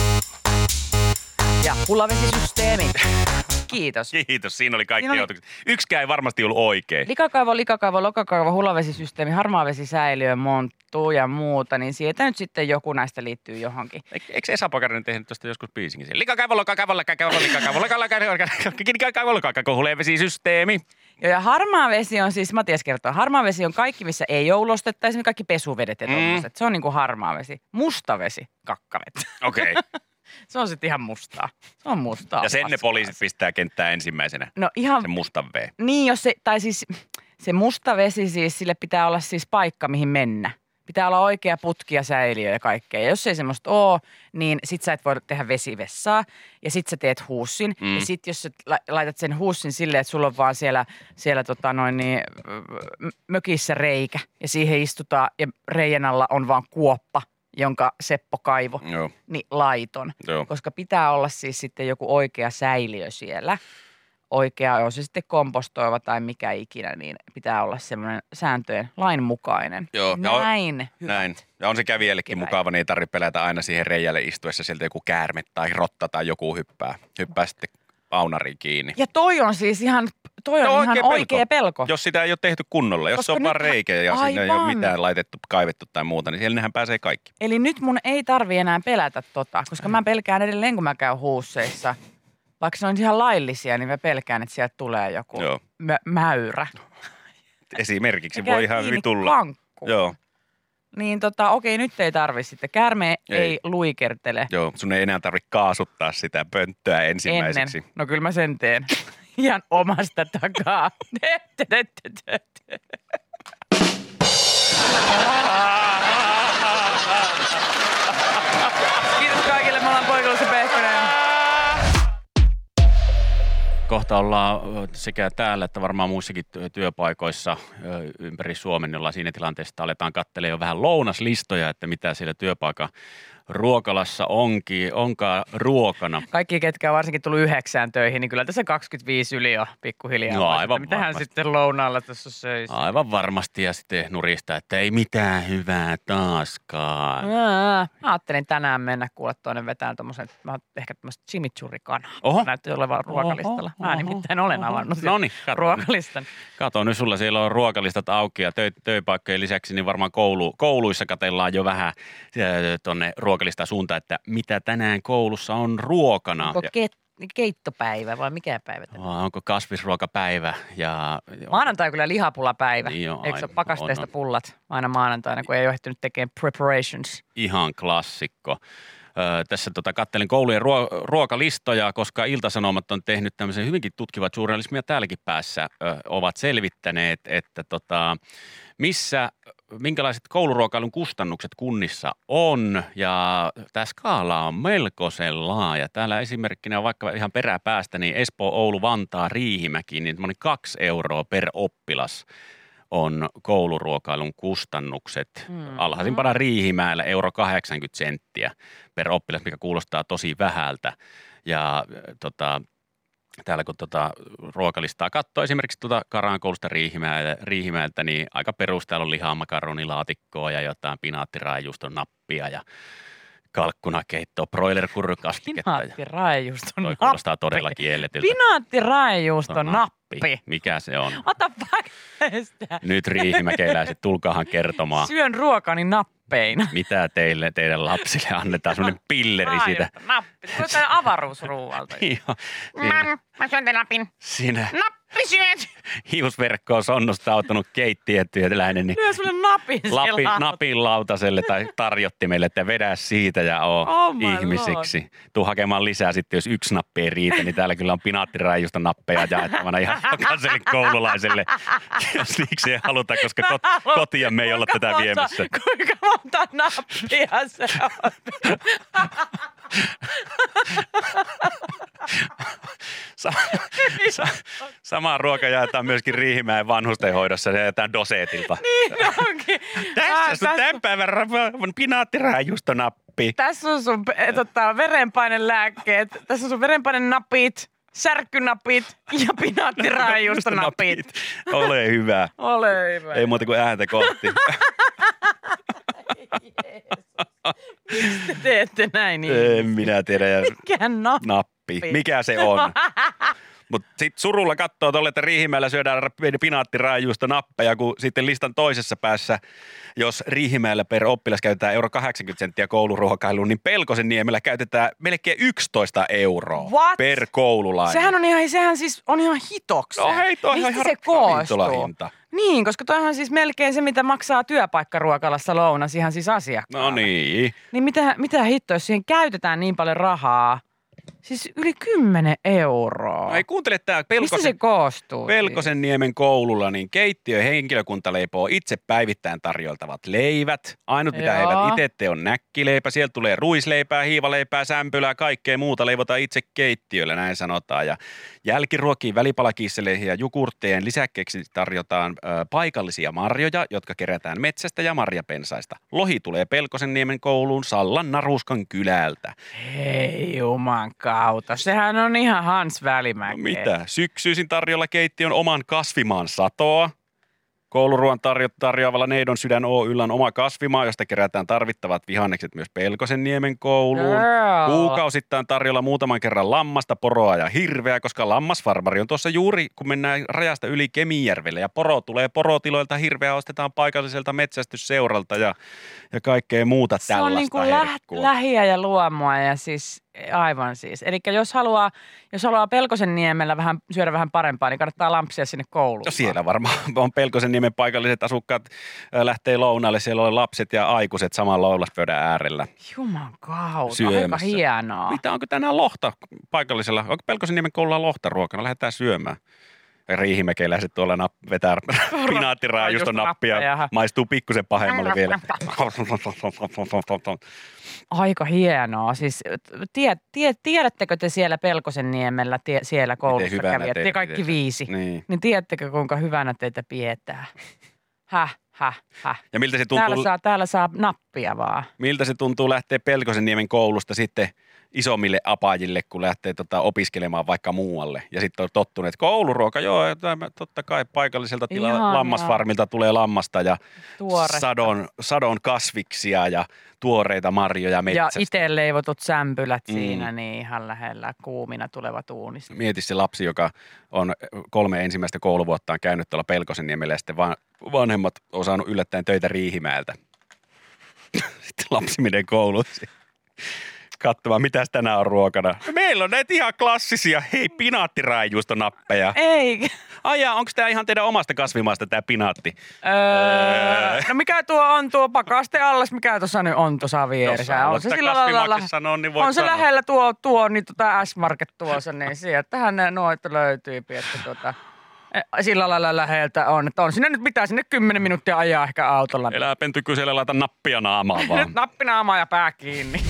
ja hulavesisysteemi. Kiitos. Kiitos, siinä oli kaikki Siinä oli- joutukset. Yksikään ei varmasti ollut oikein. Likakaivo, likakaivo, lokakaivo, hulavesisysteemi, harmaavesisäiliö, monttu ja muuta, niin sieltä nyt sitten joku näistä liittyy johonkin. Eikö eikö Esa Pakarinen tehnyt tuosta joskus biisinkin? siellä? Likakaivo, lokakaivo, likakaivo, likakaivo, likakaivo, likakaivo, likakaivo, hulevesisysteemi. Joo, ja harmaa vesi on siis, Matias kertoo, harmaa vesi on kaikki, missä ei ole ulostetta, esimerkiksi kaikki pesuvedet ja Mm. tommoset. Se on niin kuin harmaa vesi. Musta vesi, kakkavet. Okei. Okay. Se on sitten ihan mustaa. Se on mustaa. Ja sen ne paskaa. poliisit pistää kenttään ensimmäisenä, No ihan, se mustan V. niin jos se, tai siis se musta vesi siis, sille pitää olla siis paikka, mihin mennä. Pitää olla oikea putki ja säiliö ja kaikkea. Ja jos ei semmoista ole, niin sit sä et voi tehdä vesivessaa. Ja sit sä teet huussin. Mm. Ja sit jos sä laitat sen huussin silleen, että sulla on vaan siellä, siellä tota noin niin, mökissä reikä. Ja siihen istutaan ja reijän alla on vaan kuoppa, jonka Seppo kaivo. Joo. Niin laiton. Joo. Koska pitää olla siis sitten joku oikea säiliö siellä. Oikea, on se sitten kompostoiva tai mikä ikinä, niin pitää olla semmoinen sääntöjen lainmukainen. Joo, ja on- Näin. Näin. Ja on se kävijällekin Kevät. mukava, niin ei tarvitse pelätä aina siihen reijälle istuessa sieltä joku käärme tai rotta tai joku hyppää. Hyppää sitten aunariin kiinni. Ja toi on siis ihan, toi on Joo, ihan oikea pelko. oikea pelko. Jos sitä ei ole tehty kunnolla, jos Koska se on vaan nyt- reikä ja sinne ei ole aivan. mitään laitettu, kaivettu tai muuta, niin siellä nehän pääsee kaikki. Eli nyt mun ei tarvi enää pelätä tota, koska mä pelkään edelleen, kun mä käyn huusseissa. Vaikka ne on ihan laillisia, niin mä pelkään, että sieltä tulee joku Joo. mä- mäyrä. Esimerkiksi Ja voi käy ihan kiinni hyvin tulla. kankkuun. Joo, Niin tota, okei, nyt ei tarvi sitten. Käärme ei, Ei. ei luikertele. joo, sun ei enää tarvitse kaasuttaa sitä pönttöä ensimmäiseksi. Ennen. No kyllä mä sen teen. Ihan omasta takaa. Kiitos kaikille, me ollaan Poikalus ja Pehkonen. Kohta ollaan ö, sekä täällä että varmaan muissakin työ- työpaikoissa ö, ympäri Suomen, niin ollaan siinä tilanteessa, että aletaan katselemaan jo vähän lounaslistoja, että mitä siellä työpaikan ruokalassa onkin, onkaan ruokana. Kaikki, ketkä on varsinkin tullut yhdeksään töihin, niin kyllä tässä kaksikymmentäviisi yli on pikkuhiljaa. No, vaan, aivan että mitähän varmasti. sitten lounaalla tässä söisi. Aivan varmasti ja sitten nurista, että ei mitään hyvää taaskaan. Aa, mä ajattelin tänään mennä kuule tuonne vetään tommosen, mä oon ehkä tämmöistä chimichurri-kanaa. Oho. Näytti olevan ruokalistalla. Mä Oho, nimittäin olen oho. avannut No niin, kato. ruokalistan. Kato, nyt sulla siellä on ruokalistat auki ja tö- tööpaikkojen lisäksi niin varmaan koulu, kouluissa katellaan jo vähän tuonne ruokalista suuntaan, että mitä tänään koulussa on ruokana. Onko Ja- ke- keittopäivä vai mikä päivä tänään? vai onko kasvisruokapäivä ja... Maanantai on kyllä lihapulapäivä. Niin on, Eikö se ole aivan, pakasteesta on, on. pullat aina maanantaina, kun ei ole ehtinyt tekemään preparations? Ihan klassikko. Öö, tässä tota, kattelin koulujen ruo- ruokalistoja, koska Ilta-Sanomat on tehnyt tämmöisen hyvinkin tutkivat journalismia täälläkin päässä, ö, ovat selvittäneet, että tota, missä, minkälaiset kouluruokailun kustannukset kunnissa on, ja tämä skaala on melkoisen laaja. Täällä esimerkkinä on vaikka ihan peräpäästä, niin Espoo, Oulu, Vantaa, Riihimäki, niin semmoinen kaksi euroa per oppilas on kouluruokailun kustannukset. Mm. Alhaisimpana Riihimäellä euro kahdeksankymmentä senttiä per oppilas, mikä kuulostaa tosi vähältä. Ja äh, tota, täällä kun tota ruokalistaa katsoo esimerkiksi tuota Karankoulusta Riihimäeltä, Riihimäeltä, niin aika perus täällä on lihaa, makaronilaatikkoa ja jotain pinaattiraajuuston nappia ja kalkkunakeittoa, broilerkurrukastiketta. Pinaattiraejuuston Toi nappi. kuulostaa todella kielletyltä. Pinaattiraejuuston No, nappi. Mikä se on? Ota sitä. Nyt riihimäkeläiset, tulkaahan kertomaan. Syön ruokani nappeina. Mitä teille, teidän lapsille annetaan, semmoinen pilleri siitä. Raajusta nappi. Se on jotain avaruusruualta. Joo, siinä, Mam, mä syön tämän napin. siinä Nappi syöt. hiusverkkoon sonnustautunut keittiötyöläinen, niin Lyö sulle napin lapi, siellä. napin lautaselle tai tarjottimelle, että vedä siitä ja oo Oh my ihmisiksi. Tuu hakemaan lisää sitten, jos yksi nappi ei riitä, niin täällä kyllä on pinaattiraajusta nappeja jaettavana ihan jokaiselle koululaiselle, jos niiksi ei haluta, koska kot, kotia me ei olla Kuinka tätä monta- viemässä. Kuinka monta nappia se on? Sa- sa- samaa ruoka jaetaan myöskin Riihimäen vanhustenhoidossa, se jaetaan doseetilta. Niin onkin. Tässä Ah, on tämän päivän ra- pinaattiraajuustonappi. Tässä on sun eh, tota, verenpainelääkkeet, tässä on sun verenpainenapit, särkynapit ja pinaattiraajuustonapit. Ole hyvä. Ole hyvä. Ei muuta kuin ääntä kohti. Miksi te teette näin? En minä tiedä. Ja Mikä nappi? nappi. Mikä se on? Mutta sitten surulla katsoo tuolle, että Riihimäellä syödään pinaattiraajuusta nappeja, kun sitten listan toisessa päässä, jos Riihimäellä per oppilas käytetään euro kahdeksankymmentä senttiä kouluruokailuun, niin Pelkosen niemellä käytetään melkein yksitoista euroa What? per koululainen. Sehän on ihan, sehän siis on ihan hitoksen. No hei, toi Mistä ihan se koostuu? ravintolahinta. Niin, koska toihan siis melkein se, mitä maksaa työpaikkaruokalassa lounas ihan siis asiakkaalle. No niin. Niin mitä, mitä hittoa, jos siihen käytetään niin paljon rahaa? Siis yli kymmenen euroa. No ei kuuntele tää Mistä Pelkosen, se koostuu? Pelkosen niemen koululla, niin keittiöhenkilökunta leipoo itse päivittäin tarjoltavat leivät. Ainut mitä he Joo. eivät itse tee on näkkileipä. Sieltä tulee ruisleipää, hiivaleipää, sämpylää, kaikkea muuta leivotaan itse keittiöllä, näin sanotaan. Ja jälkiruokiin, välipalakisseleihin ja jukurttien lisäkkeeksi tarjotaan ö, paikallisia marjoja, jotka kerätään metsästä ja marjapensaista. Lohi tulee Pelkosen niemen kouluun Sallan Naruskan kylältä. Ei juman kautta. Sehän on ihan Hans Välimäkeä. No mitä? Syksyisin tarjolla keittiön oman kasvimaan satoa. Kouluruoan tarjo- tarjoavalla Neidon sydän Oy:llä on oma kasvimaa, josta kerätään tarvittavat vihannekset myös Pelkosen niemen kouluun. Girl. Kuukausittain tarjolla muutaman kerran lammasta, poroa ja hirveä, koska lammasfarmari on tuossa juuri, kun mennään rajasta yli Kemijärvelle ja poro tulee porotiloilta, hirveä ostetaan paikalliselta metsästysseuralta ja, ja kaikkea muuta Se tällaista on niin kuin lä- herkkua. lähiä ja luomua ja siis aivan siis. Eli jos haluaa, jos haluaa Pelkosen niemellä vähän, syödä vähän parempaa, niin kannattaa lampsia sinne kouluun. No siellä varmaan on Pelkosen niemen paikalliset asukkaat ö, lähtee lounaalle, siellä on lapset ja aikuiset saman lounaspöydän äärellä. Juman kautta, Syömässä. aika hienoa. Mitä, onko tänään lohta paikallisella? Onko Pelkosen niemen koululla lohta ruokana? Lähdetään syömään. Ja riihimäkeläiset tuolla nap- vetää pinaattiraajusta nappia. nappeja. Maistuu pikkusen pahemmalle vielä. Aika hienoa. Siis tie, tie, tiedättekö te siellä Pelkosen niemellä, tie, siellä koulussa hyvänä kävijät, te teitä kaikki pidetään. viisi, Niin. niin tiedättekö kuinka hyvänä teitä pidetään? Häh, häh, häh. Ja miltä se, Täällä tuntuu, saa, täällä saa nappia vaan. miltä se tuntuu lähteä Pelkosen niemen koulusta sitten isommille apajille, kun lähtee tota, opiskelemaan vaikka muualle. Ja sitten on tottuneet, että kouluruoka, joo, tämä, totta kai paikalliselta tila, Ihanaa. lammasfarmilta tulee lammasta ja Tuoretta. sadon, sadon kasviksia ja tuoreita marjoja Ja metsästä. itse leivotut sämpylät Mm. siinä, niin ihan lähellä kuumina tulevat uunista. Mieti se lapsi, joka on kolme ensimmäistä kouluvuottaan käynyt tuolla Pelkosenniemellä ja sitten van, vanhemmat on saanut yllättäen töitä Riihimäeltä. Sitten lapsi menee kouluun katsomaan, mitäs tänään on ruokana. Meillä on näitä ihan klassisia, hei, pinaattiraajuustonappeja. Ei. Ai jaa, onko tämä ihan teidän omasta kasvimaasta tämä pinaatti? Öö, no mikä tuo on tuo pakaste allas, mikä tuossa nyt on tuossa vieressä? Jos On haluat se sitä sillä lailla, kasvimaksi sanoa, niin voit on se sanoa. lähellä tuo, tuo niin tota S-Market tuossa, niin sieltähän ne noita löytyy, että tuota, eh, sillä lailla läheltä on. Että on sinne nyt pitää sinne kymmenen minuuttia ajaa ehkä autolla. Elää pentykysellä, laita nappia naamaan vaan. Nyt nappinaamaa ja pää kiinni.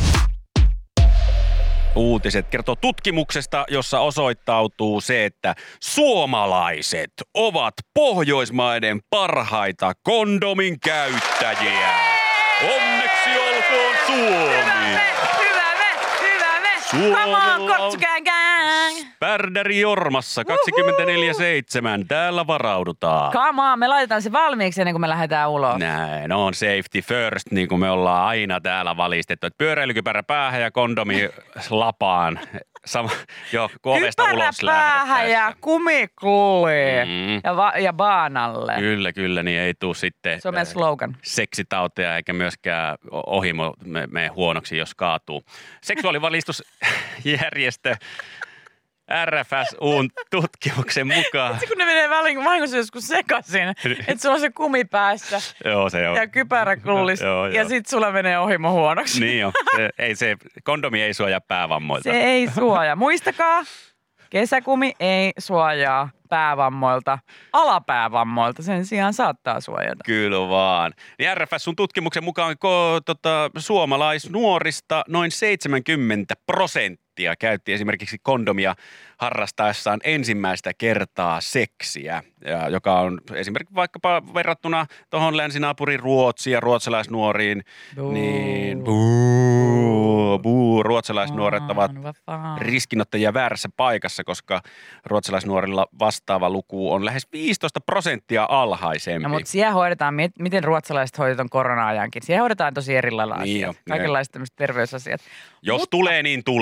Uutiset kertoo tutkimuksesta, jossa osoittautuu se, että suomalaiset ovat Pohjoismaiden parhaita kondomin käyttäjiä. Onneksi olkoon Suomi! Hyvä me, hyvä me. Suomella Come on, on- Kortsu gang gang. Pärdäri Jormassa kaksikymmentäneljä seitsemän. Täällä varaudutaan. Come on, me laitetaan se valmiiksi ennen kuin me lähdetään ulos. Näin on safety first, niin kuin me ollaan aina täällä valistettu. Että pyöräilykypärä päähän ja kondomi lapaan. Sama, jo, kun ovesta Kypärä ulos päähän lähdettäessä. ja kumikulli Mm. ja, va- ja baanalle. Kyllä, kyllä, niin ei tule sitten Se on meidän slogan. seksitauteja eikä myöskään ohimo me, me huonoksi, jos kaatuu. Seksuaalivalistusjärjestö R F S U:n tutkimuksen mukaan. Se kun ne menee väliin vahingossa joskus sekaisin, että sulla on se kumi päässä Joo, se on. ja kypärä kullissa Joo, ja joo. sit sulla menee ohimo huonoksi. Niin on. Se, ei se, kondomi ei suojaa päävammoilta. Se ei suojaa. Muistakaa, kesäkumi ei suojaa päävammoilta, alapäävammoilta. Sen sijaan saattaa suojata. Kyllä vaan. Niin R F S sun tutkimuksen mukaan ko, tota, suomalaisnuorista noin seitsemänkymmentä prosenttia käytti esimerkiksi kondomia harrastaessaan ensimmäistä kertaa seksiä, ja, joka on esimerkiksi vaikkapa verrattuna tuohon länsinaapuriin Ruotsiin ja ruotsalaisnuoriin, Buu. niin buu, buu, ruotsalaisnuoret ovat Vaan, vaan. riskinottajia väärässä paikassa, koska ruotsalaisnuorilla vastaava luku on lähes viisitoista prosenttia alhaisempi. No, mutta siellä hoidetaan, mit- miten ruotsalaiset hoidetaan korona-ajankin. Siellä hoidetaan tosi eri lailla Niin asiat. jo, Kaikenlaiset tämmöiset terveysasiat. Jos Mutta- tulee, niin tulee. Tämä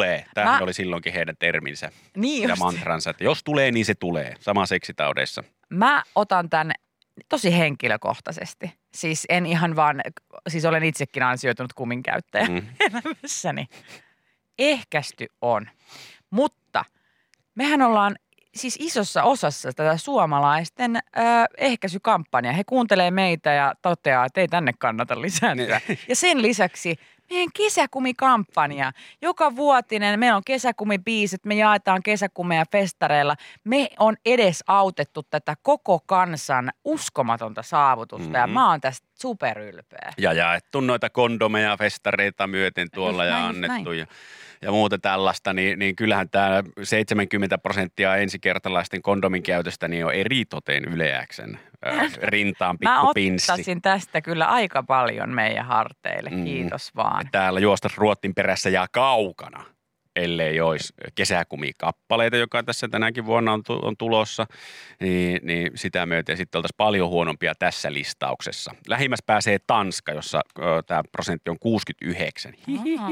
Tämähän Mä- oli silloinkin heidän terminsä Niin ja just. mantransa, että jos tulee, niin se tulee. Sama seksitaudeissa. Mä otan tämän tosi henkilökohtaisesti. Siis en ihan vaan, siis olen itsekin ansioitunut kumin käyttäjä Mm. elämässäni. Ehkäisty on. Mutta mehän ollaan siis isossa osassa tätä suomalaisten ö, ehkäisykampanjaa. He kuuntelee meitä ja toteaa, että ei tänne kannata lisääntyä. Ja sen lisäksi meidän kesäkumikampanja, joka vuotinen, meillä on kesäkumibiisit, me jaetaan kesäkumeja festareilla. Me on edes autettu tätä koko kansan uskomatonta saavutusta mm-hmm. ja mä oon tästä superylpeä. Ja jaettu noita kondomeja festareita myöten tuolla Just ja näin, just annettu näin. ja, ja muuta tällaista, niin, niin kyllähän tämä seitsemänkymmentä prosenttia ensikertalaisten kondomin käytöstä niin on eritoten Yle-X:n äh, rintaan Mä pikku pinssi. ottaisin tästä kyllä aika paljon meidän harteille, Mm. kiitos vaan. Täällä juosta Ruottin perässä ja kaukana, ellei olisi kesäkumikappaleita, joka tässä tänäkin vuonna on, tu- on tulossa, niin, niin sitä myöten sitten oltaisiin paljon huonompia tässä listauksessa. Lähimmäs pääsee Tanska, jossa tämä prosentti on kuusikymmentäyhdeksän. Aha.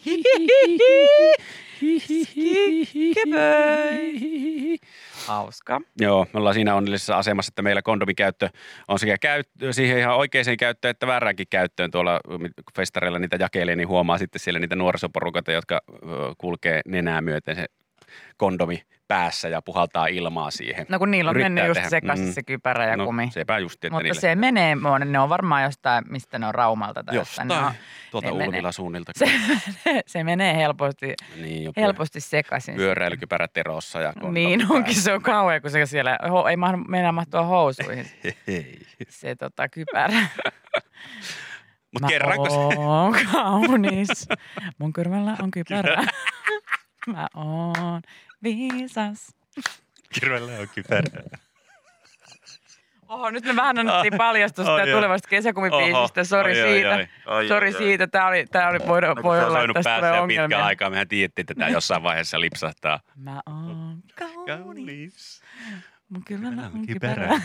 Hauska. Joo, me ollaan siinä onnellisessa asemassa, että meillä kondomikäyttö on sekä käyttö, siihen ihan oikeaan käyttöön että vääräänkin käyttöön. Tuolla festareilla niitä jakelee, niin huomaa sitten siellä niitä nuorisoporukata, jotka ö, kulkee nenää myöten se kondomi päässä ja puhaltaa ilmaa siihen. No kun niillä on Yrittää mennyt just tehdä. sekaisin Mm. se kypärä ja no, kumi. sepä just, että Mutta niille se menee, ne on varmaan jostain, mistä ne on Raumalta tai jostain. Ne on, jostain tuolta ne menee. Ulvila suunnilta. se, se menee helposti, niin, jo helposti sekaisin. pyöräilykypärä terossa ja kondomi Niin päässä. onkin, se on kauhean, kun se siellä, ho, ei mahdu, mennä mahtua housuihin Hei. se tota, kypärä. Mut Mä kerranko se? oon kaunis, mun korvalla on kypärä. Mä oon viisas. Kirvellä on kypärä. Oho, nyt me vähän annettiin paljastusta Oi, oh, joo. tulevasta kesäkumibiisistä. Sori Oi, oi, siitä. oi, oi, Sori oi, oi. siitä. Tää oli, tää oli voi, No, voi kun se on olla, soinut että tästä päässä tulee jo pitkään ongelmia. aikaa. Mehän tiedettiin, että tämä jossain vaiheessa lipsahtaa. Mä oon kaunis. Kaunis. Mun kylmällä on Kypärä. kypärä.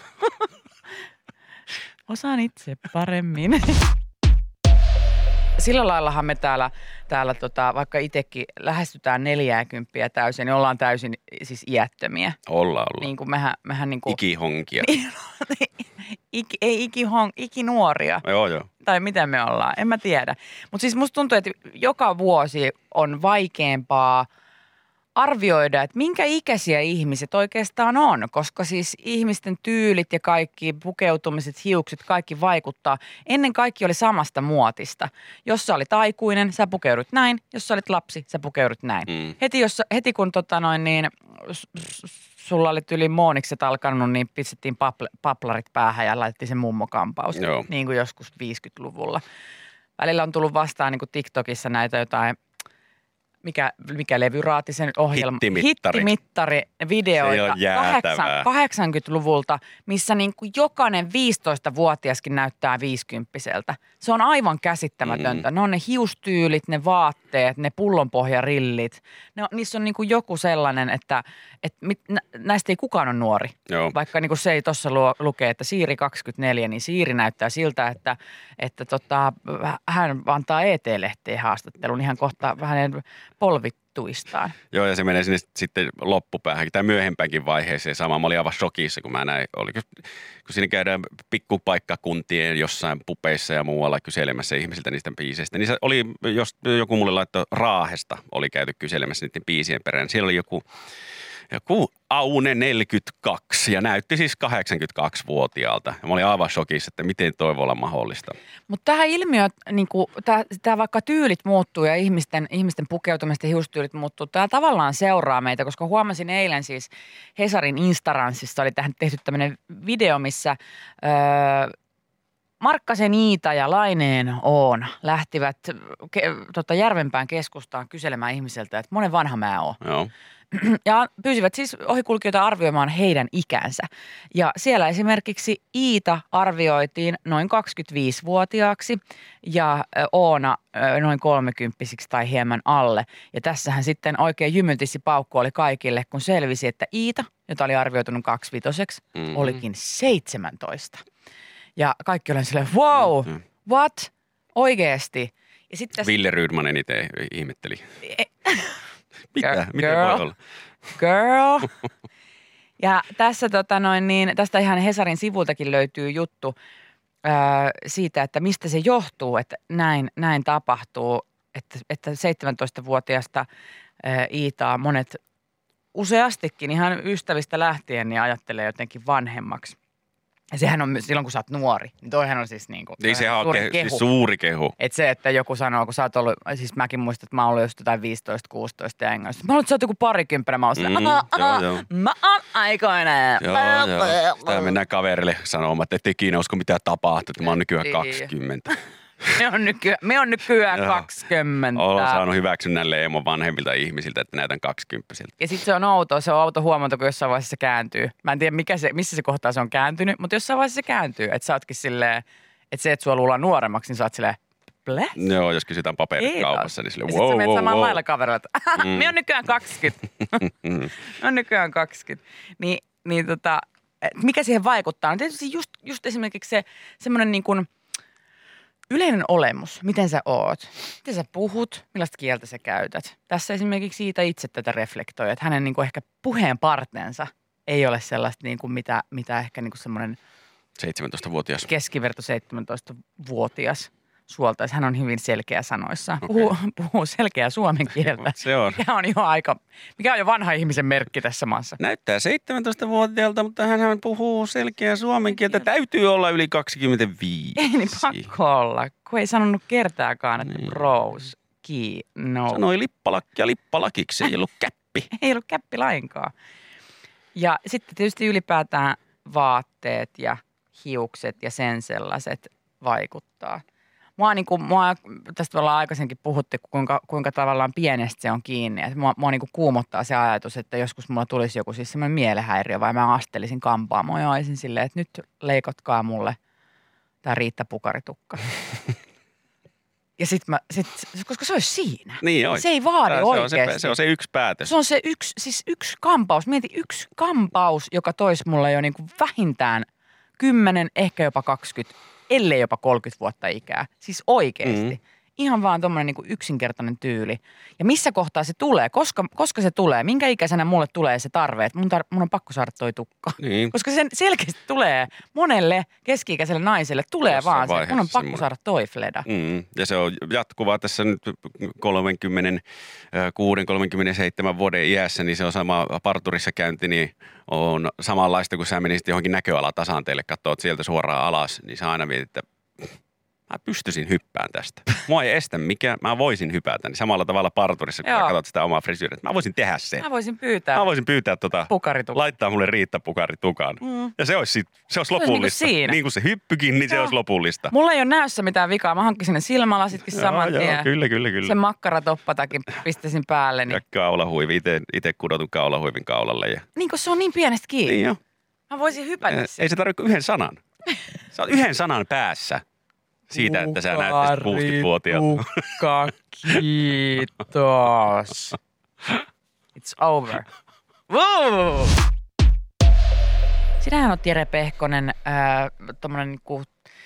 Osaan itse paremmin. Sillä laillahan me täällä, täällä tota, vaikka itsekin lähestytään neljääkymppiä täysin, niin ollaan täysin siis iättömiä. Olla, olla. Niin kuin mehän, mehän niin kuin, Ikihonkia. iki, ei ikihon, ikinuoria. Joo, joo. Tai miten me ollaan, en mä tiedä. Mutta siis musta tuntuu, että joka vuosi on vaikeampaa arvioida, että minkä ikäisiä ihmiset oikeastaan on, koska siis ihmisten tyylit ja kaikki pukeutumiset, hiukset, kaikki vaikuttaa. Ennen kaikki oli samasta muotista. Jos sä olit aikuinen, sä pukeudut näin. Jos sä olit lapsi, sä pukeudut näin. Mm. Heti, jos, heti kun tota noin niin, s- s- sulla oli yli moonikset alkanut, niin pistettiin papl- paplarit päähän ja laitettiin se mummokampaus. Joo. Niin kuin joskus viisikymmentäluvulla. Välillä on tullut vastaan niin kuin TikTokissa näitä jotain, mikä, mikä levy raati sen ohjelma. Hittimittari. Hittimittari videoita. Se on jäätävää. kahdeksankymmentäluvulta, missä niin kuin jokainen viisitoistavuotiaskin näyttää viisikymppiseltä. Se on aivan käsittämätöntä. Mm. Ne on ne hiustyylit, ne vaatteet, ne pullonpohjarillit. Ne on, niissä on niin kuin joku sellainen, että, että mit, nä, näistä ei kukaan ole nuori. Joo. Vaikka niin kuin se ei tuossa lukee, että Siiri kaksikymmentäneljä, niin Siiri näyttää siltä, että, että tota, hän antaa E T-lehteen haastattelun ihan kohta hänen polvittuistaan. Joo, ja se menee sinne sitten loppupäähän tai myöhempäänkin vaiheeseen sama. Mä olin aivan shokissa, kun mä näin, oli, kun siinä käydään pikkupaikkakuntien jossain pupeissa ja muualla kyselemässä ihmisiltä niistä biiseistä. Niin se oli, jos joku mulle laittoi Raahesta, oli käyty kyselemässä niiden biisien perään. Siellä oli joku, joku Aune neljäkymmentäkaksi ja näytti siis kahdeksankymmentäkaksivuotiaalta. Ja mä olin aivan shokissa, että miten toi voi olla mahdollista. Mutta tähän ilmiö, niin tämä vaikka tyylit muuttuu ja ihmisten, ihmisten pukeutumista ja hiustyylit muuttuu, tämä tavallaan seuraa meitä, koska huomasin eilen siis Hesarin Instaranssissa oli tähän tehty tämmöinen video, missä öö, Markkasen Iita ja Laineen Oona lähtivät ke, tota Järvenpään keskustaan kyselemään ihmiseltä, että monen vanha mä oon. Joo. Ja pyysivät siis ohikulkijoita arvioimaan heidän ikänsä. Ja siellä esimerkiksi Iita arvioitiin noin kaksikymmentäviisivuotiaaksi ja Oona noin kolmekymppisiksi tai hieman alle. Ja tässähän sitten oikein jymyntissi paukku oli kaikille, kun selvisi, että Iita, jota oli arvioitunut kaksivitoseksi, Mm-hmm. olikin seitsemäntoista. Ja kaikki oli silleen, wow, Mm-hmm. what? Oikeesti. Ja sit tässä, Ville Rydman eniten ihmetteli. E- Mitä? Girl. Miten voi olla? Girl. Ja tässä tota noin niin, tästä ihan Hesarin sivultakin löytyy juttu öö, siitä, että mistä se johtuu, että näin, näin tapahtuu, että, että seitsemäntoistavuotiaasta öö, Iitaa monet useastikin ihan ystävistä lähtien niin ajattelee jotenkin vanhemmaksi. Ja sehän on myös silloin, kun sä oot nuori, niin toihan on siis niin kuin, Niin sehän on suuri kehu. kehu. Siis suuri kehu. Että se, että joku sanoo, kun sä oot ollut, siis mäkin muistan, että mä oon ollut just jotain viisitoista kuusitoista ja englannista. Mä oon ollut, sä oot joku parikymppänä, mä oon silleen, Mm, aha, aha, joo, joo. mä oon aikoinen. Joo, joo. Sitä mennään kaverille sanomaan, että ette ikinä usko mitään tapahtuu, että mä oon nykyään Niin. kaksikymmentä. Me on nykyään, me on nykyään Joo. kaksikymmentä. Olen saanut hyväksynnän Leemon vanhemmilta ihmisiltä, että näytän kaksikymppisiltä. Ja sitten se on outoa, se on outo huomata, kun jossain vaiheessa se kääntyy. Mä en tiedä, mikä se, missä se kohtaa se on kääntynyt, mutta jossain vaiheessa se kääntyy. Että sä ootkin silleen, että se, että sua luullaan nuoremmaksi, niin sä oot silleen, bless. Joo, jos kysytään paperit Kiitos. kaupassa, niin silleen Ja sit wow, sä menet wow, samalla wow. lailla kaverilla, että mm. me on nykyään kaksikymmentä. Mm. me on nykyään kaksikymmentä. Niin, niin tota, et mikä siihen vaikuttaa? No tietysti just, just esimerkiksi se semmoinen niin kuin yleinen olemus, miten sä oot, miten sä puhut, millaista kieltä sä käytät. Tässä esimerkiksi siitä itse tätä reflektoi, että hänen niin kuin ehkä puheen partensa ei ole sellaista, niin kuin mitä, mitä ehkä niin kuin semmoinen seitsemäntoistavuotias. keskiverto seitsemäntoistavuotias suoltaisi. Hän on hyvin selkeä sanoissa. Puhuu, puhuu selkeää suomen kieltä. Se on. Mikä on jo aika, mikä on jo vanha ihmisen merkki tässä maassa. Näyttää seitsemäntoistavuotiaalta, mutta hän puhuu selkeää suomen kieltä. Täytyy olla yli kaksikymmentäviisi. Ei niin pakko olla, kun ei sanonut kertaakaan, että Niin. bros, key, no. Sanoi lippalakki ja lippalakiksi, ei ollut käppi. Ei ollut käppi lainkaan. Ja sitten tietysti ylipäätään vaatteet ja hiukset ja sen sellaiset vaikuttaa. Mua, niin kuin, mua tästä ollaan aikaisemmin puhuttu, kuinka, kuinka tavallaan pienestä se on kiinni. Että mua mua niin kuin kuumottaa se ajatus, että joskus mulla tulisi joku siis semmoinen mielenhäiriö, vai mä astelisin kampaamoon ja olisin silleen, että nyt leikotkaa mulle tämä Riitta Pukaritukka. Ja sit mä, sit, koska se olisi siinä. Niin on. Se ei vaadi se on oikeasti. se, se on se yksi päätös. Se on se yksi, siis yksi kampaus. Mieti, yksi kampaus, joka toisi mulle jo niin kuin vähintään kymmenen, ehkä jopa kaksikymmentä, ellei jopa kolmekymmentä vuotta ikää. Siis oikeasti. Mm. Ihan vaan tommoinen niin kuin yksinkertainen tyyli. Ja missä kohtaa se tulee? Koska, koska se tulee? Minkä ikäisenä mulle tulee se tarve, että mun, tar- mun on pakko saada toi tukka? Niin. Koska sen selkeästi tulee monelle keski-ikäiselle naiselle, tulee Jossain vaan se, mun on vaiheessa pakko semmoinen. saada toi fleda. Mm, ja se on jatkuvaa tässä nyt kolmekymmentäkuusi kolmekymmentäseitsemän vuoden iässä, niin se on sama parturissa käynti, niin on samanlaista, kun sä menisit johonkin näköalatasanteelle, katsoit sieltä suoraan alas, niin sä aina mietit, että mä pystyisin hyppään tästä. Mua ei estä mikä, mä voisin hypätä. Niin samalla tavalla parturissa, kun Joo. sä katsot sitä omaa frisyyriä, että mä voisin tehdä sen. Mä voisin pyytää Mä voisin pyytää tota, pukaritukka. laittaa mulle Riitta Pukaritukan. Mm. Ja se olisi, sit, se olisi niinku lopullista. siinä. Niin kuin se hyppykin, niin se Joo. olisi lopullista. Mulla ei ole näössä mitään vikaa. Mä hankkisin ne silmälasitkin saman joo, tien. joo, kyllä, kyllä, kyllä. Sen makkaratoppatakin pistäisin päälle. Niin, Ja kaulahuivi, itse, itse kudotun kaulahuivin kaulalle. Ja... niin kun se on niin pienestä kiinni. Niin jo. Mä voisin hypätä Ei siihen. se tarvitse kuin yhden sanan. Sä oot yhden sanan päässä siitä, että sä näyttäisit kuusikymmentävuotiaalta. Tukka, kiitos. It's over. Woo! Sinähän on Jere Pehkonen äh, tommonen niinku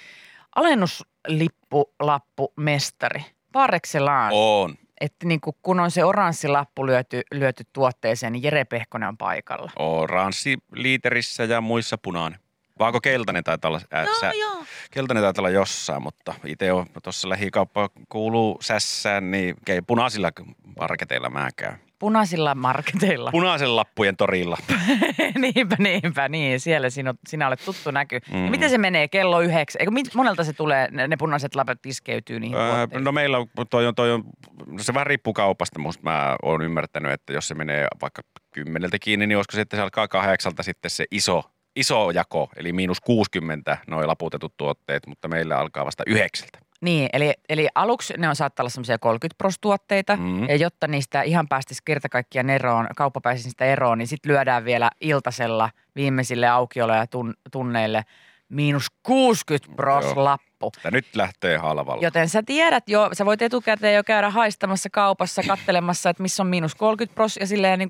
alennuslippulappumestari. Par excellence. On. Että niinku, kun on se oranssi lappu lyöty, lyöty tuotteeseen, niin Jere Pehkonen on paikalla. Oranssi liiterissä ja muissa punainen. Vaako keltainen taitaa olla? Ää, Joo, sä, joo. keltainen taitaa olla jossain, mutta itse on tuossa lähikauppa kuuluu sässään, niin kei, punaisilla marketeilla mä käyn. Punaisilla marketeilla. Punaisen lappujen torilla. niinpä, niinpä, niin. Siellä sinä, sinä olet tuttu näky. Mm. Ja Mm. miten se menee kello yhdeksän? Eikö mit- monelta se tulee, ne, ne punaiset lapet iskeytyy niihin Öö, tuotteisiin? no meillä on, toi on, toi on, se vähän riippuu kaupasta. Musta mä oon ymmärtänyt, että jos se menee vaikka kymmeneltä kiinni, niin olisiko sitten se alkaa kahdeksalta sitten se iso, iso jako, eli miinus kuusikymmentä noi laputetut tuotteet, mutta meillä alkaa vasta yhdeksältä. Niin, eli, eli aluksi ne on saattaa olla semmoisia kolmekymmentä prosenttia tuotteita, Mm. ja jotta niistä ihan päästisi kerta kaikkiaan eroon, kauppa pääsisi niistä eroon, niin sitten lyödään vielä iltasella viimeisille aukiolo- ja tun, tunneille miinus kuusikymmentä prosenttia Joo. lappu. Ja nyt lähtee halvalla. Joten sä tiedät jo, sä voit etukäteen jo käydä haistamassa kaupassa, kattelemassa, että missä on miinus kolmekymmentä prosenttia ja silleen, niin kuin, että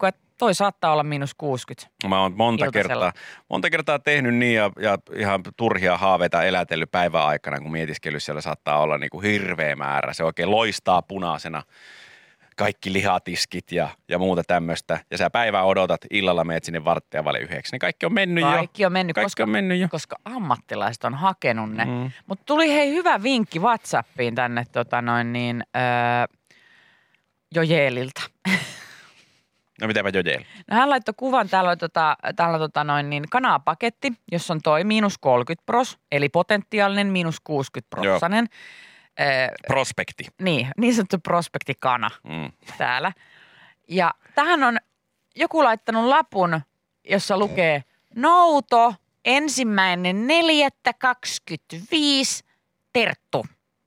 toi saattaa olla miinus kuusikymmentä. Mä oon monta Iltasella. kertaa, monta kertaa tehnyt niin ja, ja ihan turhia haaveita elätellyt päivän aikana, kun mietiskellyt siellä saattaa olla niin kuin hirveä määrä. Se oikein loistaa punaisena. Kaikki lihatiskit ja, ja muuta tämmöistä. Ja sä päivää odotat, illalla meet sinne varttia vaille yhdeksi. Ne kaikki on mennyt Kaikki jo. on mennyt, Kaikki koska, on mennyt jo. koska ammattilaiset on hakenut ne. Mm. Mutta tuli hei hyvä vinkki WhatsAppiin tänne tota noin niin, öö, Jojeelilta. No mitäpä Jojel? No hän laittoi kuvan, täällä on, tota, täällä on tota noin niin kanapaketti, jossa on toi miinus kolmekymmentä pros, eli potentiaalinen miinus kuusikymmentä prossanen. Öö, Prospekti. niin, niin sanottu prospektikana Mm. täällä. Ja tähän on joku laittanut lapun, jossa lukee nouto ensimmäinen neljättä kaksikymmentäviisi Terttu.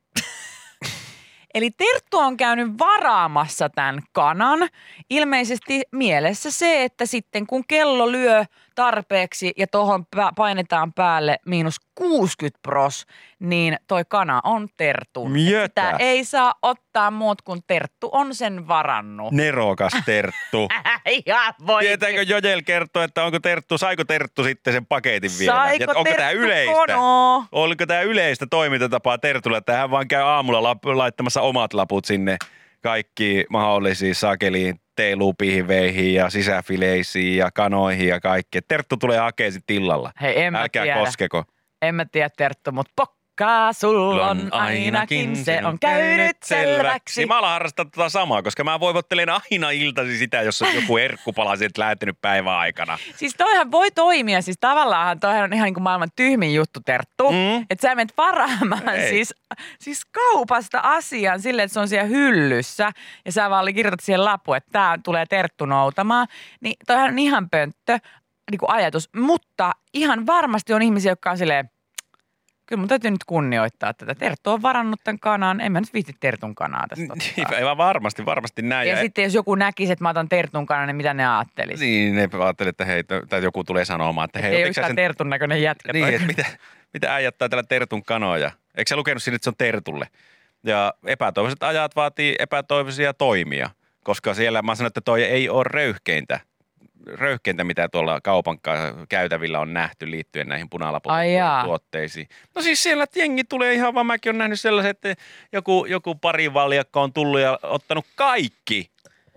Eli Terttu on käynyt varaamassa tämän kanan. Ilmeisesti mielessä se, että sitten kun kello lyö tarpeeksi ja tuohon painetaan päälle miinus kuusikymmentä pros, niin toi kana on Tertun. Mietä. Sitä ei saa ottaa muut kuin Terttu on sen varannut. Nerokas Terttu. Ihan voi. Tietääkö Jojel kertoa, että onko Terttu, saiko Terttu sitten sen paketin vielä? Saiko Ja onko Terttu tämä yleistä? kono? Oliko tämä yleistä toimintatapaa Tertulla, että hän vaan käy aamulla lap, laittamassa omat laput sinne kaikki mahdollisiin sakeliin, teeluupiin, veihin ja sisäfileisiin ja kanoihin ja kaikki. Terttu tulee hakemaan sitten illalla. Hei, en mä Älkää tiedä. koskeko. En mä tiedä Terttu, mutta pokkaa sulla on ainakin, se on käynyt selväksi. Mä alan harrastaa tota samaa, koska mä voivottelen aina iltasi sitä, jos on joku erkkupala sieltä lähtenyt päivän aikana. Siis toihan voi toimia, siis tavallaan toihan on ihan niin kuin maailman tyhmin juttu, Terttu. Mm. Että sä menet varaamaan Ei. siis, siis kaupasta asian silleen, että se on siellä hyllyssä. Ja sä vaan kirjoitat siihen lappu, että tää tulee Terttu noutamaan. Niin toihan on ihan pönttö niin kuin ajatus. Mutta ihan varmasti on ihmisiä, jotka on silleen, kyllä mun täytyy nyt kunnioittaa tätä. Terttu on varannut tämän kanan. En mä nyt viitti Tertun kanaa tästä ottaa. Ei vaan varmasti, varmasti näin. Ja, ja sitten jos joku näkisi, että mä otan Tertun kanan, niin mitä ne ajattelisi? Niin, ne ajattelee, että hei, tai joku tulee sanomaan, että hei, Ei ole otitko sä yhtään sen... Tertun näköinen jätkä. Niin, toi. että mitä, mitä äijättää tällä Tertun kanoja? Eikö sä lukenut sinne, että se on Tertulle? Ja epätoivoiset ajat vaatii epätoivoisia toimia, koska siellä mä sanon, että toi ei ole röyhkeintä. Röyhkeintä, mitä tuolla kaupan käytävillä on nähty liittyen näihin punalaputuotteisiin. No siis siellä jengi tulee ihan vaan, mäkin olen nähnyt sellaisen, että joku, joku parivaljakko on tullut ja ottanut kaikki,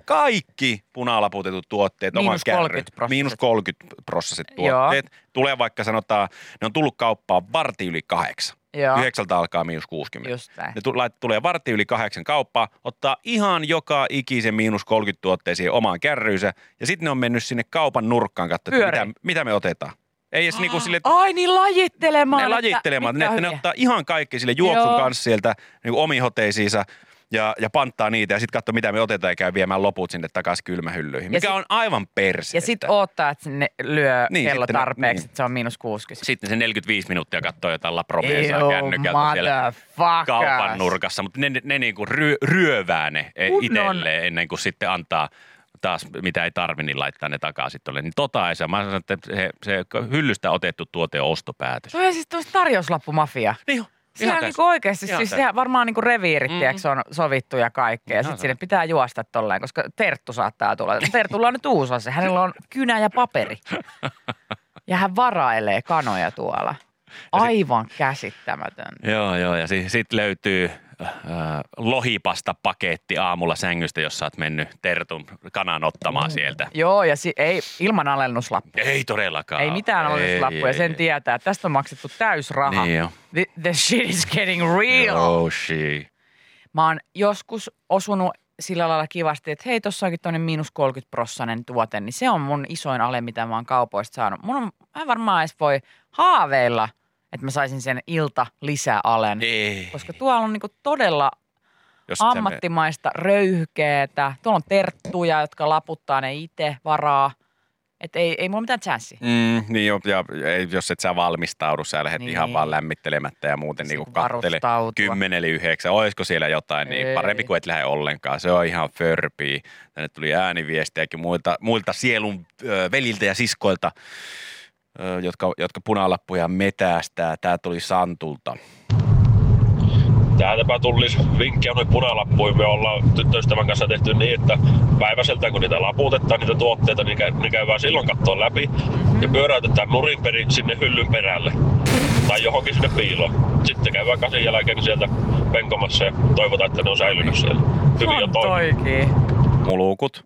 kaikki punalaputetut tuotteet oman Miinus kärryn. kolmekymmentä prosenttiset. Miinus kolmekymmentä prosenttiset tuotteet. Joo. Tulee vaikka sanotaan, ne on tullut kauppaan varti yli kahdeksan. Joo. Yhdeksältä alkaa miinus kuusikymmentä. Just näin. Ne tu- tulee vartti yli kahdeksan kauppaa, ottaa ihan joka ikisen miinus kolmekymmentä tuotteeseen omaan kärryynsä ja sitten ne on mennyt sinne kaupan nurkkaan katsomaan, että mitä, mitä me otetaan. Ei edes niinku sille, Ai niin lajittelemaan. ne lajittelemaan, ne, että ne ottaa ihan kaikki sille juoksun Joo. kanssa sieltä niinku omihoteisiinsa ja, ja panttaa niitä ja sitten katsoo, mitä me otetaan ja käy viemään loput sinne takaisin kylmähyllyihin, mikä sit- on aivan perseestä. Ja sit oottaa, että sinne lyö Niin, kello sitten ne- tarpeeksi, niin. että se on miinus kuusikymmentä. Sitten se neljäkymmentäviisi minuuttia katsoo jotain lapromeesaa Ew, kännykältä siellä motherfuckers. kaupan nurkassa, mutta ne, ne, ne niinku ryö, ryövää ne Kunnon. itselleen ennen kuin sitten antaa taas, mitä ei tarvi, niin laittaa ne takaisin tuolle. Niin tota ei saa. Mä sanon, että se, se hyllystä otettu tuote on ostopäätös. Se on siis tuossa tarjouslappumafia. Niin Siellä on niinku oikeasti, Ihan siis täysin. sehän varmaan niinku reviirit, Mm-mm. tiedätkö, on sovittu ja kaikkea. Ja Ihan sitten sinne pitää juosta tolleen, koska Terttu saattaa tulla. Tertulla on nyt uusi asia. Hänellä on kynä ja paperi. Ja hän varailee kanoja tuolla. Aivan käsittämätöntä. Joo, joo. Ja sitten sit löytyy äh, lohipasta paketti aamulla sängystä, jos sä oot mennyt Tertun kanan ottamaan sieltä. Joo, ja si- ei ilman alennuslappua. Ei todellakaan. Ei mitään alennuslappuja, sen tietää. Että tästä on maksettu täysraha. Niin jo. The, the shit is getting real. Oh, she. Mä oon joskus osunut sillä lailla kivasti, että hei, tossa onkin toinen miinus kolmekymmentä prossanen tuote, niin se on mun isoin ale, mitä mä oon kaupoista saanut. Mun on, mä en varmaan edes voi haaveilla, että mä saisin sen ilta lisäalen. Ei. Koska tuolla on niinku todella Jos sä me- ammattimaista röyhkeetä. Tuolla on terttuja, jotka laputtaa ne itse varaa. Että ei, ei mulla mitään chanssia. Mm, niin jo, ja ei, jos et sä valmistaudu, sä lähdet Niin. ihan vaan lämmittelemättä ja muuten Se niinku kun kattele varustautua. kymmenen eli yhdeksän. Olisiko siellä jotain, niin Ei. parempi kuin et lähde ollenkaan. Se on ihan förpiä. Tänne tuli ääniviestejäkin muilta, muilta sielun ö, veliltä ja siskoilta, ö, jotka, jotka punalappuja metäästää. Tää tuli Santulta. Täältäpä tulisi vinkkiä noin punalappuja. Me ollaan tyttöystävän kanssa tehty niin, että päiväseltä kun niitä laputetaan, niitä tuotteita, niin, käy, niin käydään silloin kattoon läpi mm-hmm. ja pyöräytetään nurin perin sinne hyllyn perälle tai johonkin sinne piiloon. Sitten käydään kasin jälkeen sieltä penkomassa ja toivotaan, että ne on säilynyt siellä. Hyvin ja toimii. Mulukut.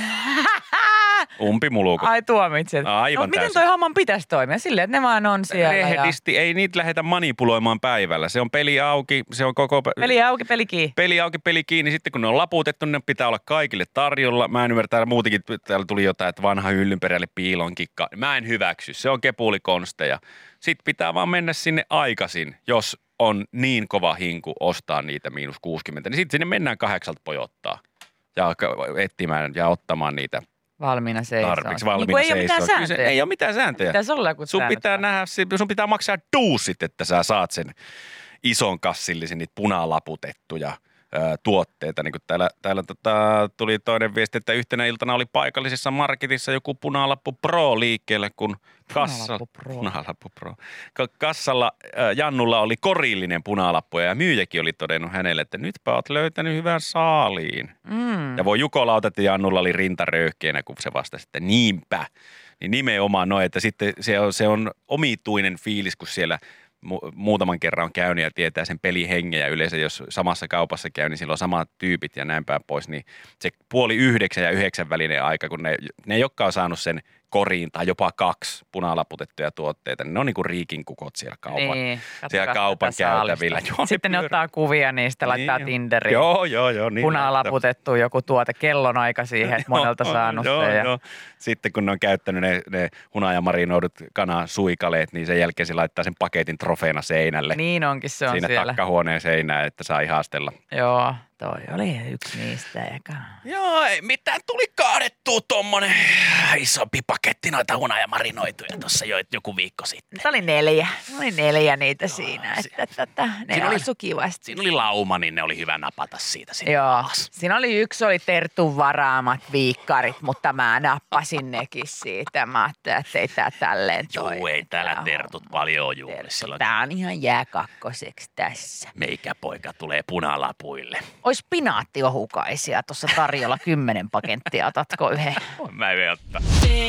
Umpimulukut. Ai tuomitset. Aivan no, miten toi homman pitäisi toimia? Silleen, että ne vaan on siellä. Rehdisti. Ja... Ei niitä lähdetä manipuloimaan päivällä. Se on peli auki. Se on koko... Peli auki, peli kiinni. Peli auki, peli kiinni. Sitten kun ne on laputettu, ne pitää olla kaikille tarjolla. Mä en ymmärrä, täällä muutenkin täällä tuli jotain, että vanha hyllyn perälle piilon kikka. Mä en hyväksy. Se on kepulikonsteja. Sitten pitää vaan mennä sinne aikaisin, jos on niin kova hinku ostaa niitä miinus kuusikymmentä. Niin sitten sinne mennään kahdeksalta pojottaa ja etsimään ja ottamaan niitä. Valmiina seisoo. Tarpeeksi valmiina niin, ei seisoo. ole mitään sääntöjä. Ei ole mitään sääntöjä. Pitäisi olla joku sun pitää nähdä, sun pitää maksaa duusit, että sä saat sen ison kassillisen niitä punalaputettuja ö, tuotteita. Niin kuin täällä täällä tota, tuli toinen viesti, että yhtenä iltana oli paikallisessa marketissa joku punalappu Pro liikkeellä, kun kassalla, punalappu Pro. Kassalla äh, Jannulla oli korillinen punalappu ja myyjäkin oli todennut hänelle, että nytpä oot löytänyt hyvän saaliin. Mm. Ja voi Juko lauta, että Jannulla oli rinta röyhkeänä, kun se vastasi, että niinpä. Niin nimenomaan noin, että sitten se on, se on omituinen fiilis, kun siellä mu- muutaman kerran on käynyt ja tietää sen pelihengen ja yleensä jos samassa kaupassa käy, niin silloin on samat tyypit ja näin päin pois, niin se puoli yhdeksän ja yhdeksän välinen aika, kun ne, ne jotka on saanut sen koriin tai jopa kaksi punalaputettuja tuotteita, niin ne on niin kuin riikinkukot siellä kaupan, niin, siellä kaupan käytävillä. Joo, sitten ne, ne ottaa kuvia niistä, laittaa niin, Tinderiin. Joo, joo, joo. Niin punalaputettu joku tuote, kellonaika siihen, että monelta saanut joo, se. Ja... Joo. Sitten kun ne on käyttänyt ne, ne hunajamarinoidut kanan suikaleet, niin sen jälkeen se laittaa sen paketin trofeena seinälle. Niin onkin, se on siinä siellä. Siinä takkahuoneen seinään, että saa ihastella. Joo. Toi oli yksi niistä eka. Joo, ei mitään. Tuli kaadettua tommonen isompi paketti noita hunajamarinoituja tuossa jo joku viikko sitten. Tämä oli neljä. Oli neljä niitä siinä, että tätä, ne osui kivasti. Siinä oli lauma, niin ne oli hyvä napata siitä sinne. Joo. Alas. Siinä oli yksi, oli Tertun varaamat viikkarit, mutta mä nappasin nekin siitä. Mä ajattelin, että ei tää tälleen toi. Joo, ei täällä Tertut paljon juuri silloin. Tää on ihan jääkakkoseksi tässä. Meikäpoika tulee punalapuille. Ois pinaattiohukaisia tuossa tarjolla kymmenen pakettia. Otatko yhden? Mä en ottaa.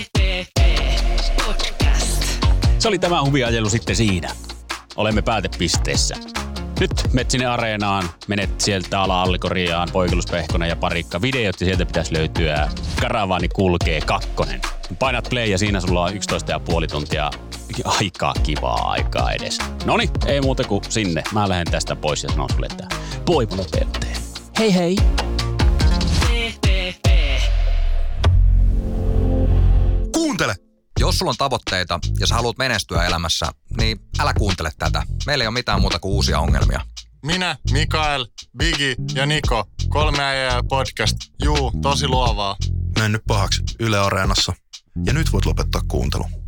Se oli tämä huviajelu sitten siinä. Olemme päätepisteessä. Nyt menet sinne areenaan, menet sieltä ala-allikoriaan, poikiluspehkonen ja parikka videot ja sieltä pitäisi löytyä Karavaani kulkee kakkonen. Painat play ja siinä sulla on yksitoista ja puoli tuntia aikaa, kivaa aikaa edes. Noniin, ei muuta kuin sinne. Mä lähden tästä pois ja sanon sulle, että poimunopeuteen. Hei hei! Kuuntele! Jos sulla on tavoitteita ja sä haluat menestyä elämässä, niin älä kuuntele tätä. Meillä ei ole mitään muuta kuin uusia ongelmia. Minä, Mikael, Bigi ja Niko. Kolme äijää podcast. Juu, tosi luovaa. Mennyt pahaksi Yle Areenassa. Ja nyt voit lopettaa kuuntelun.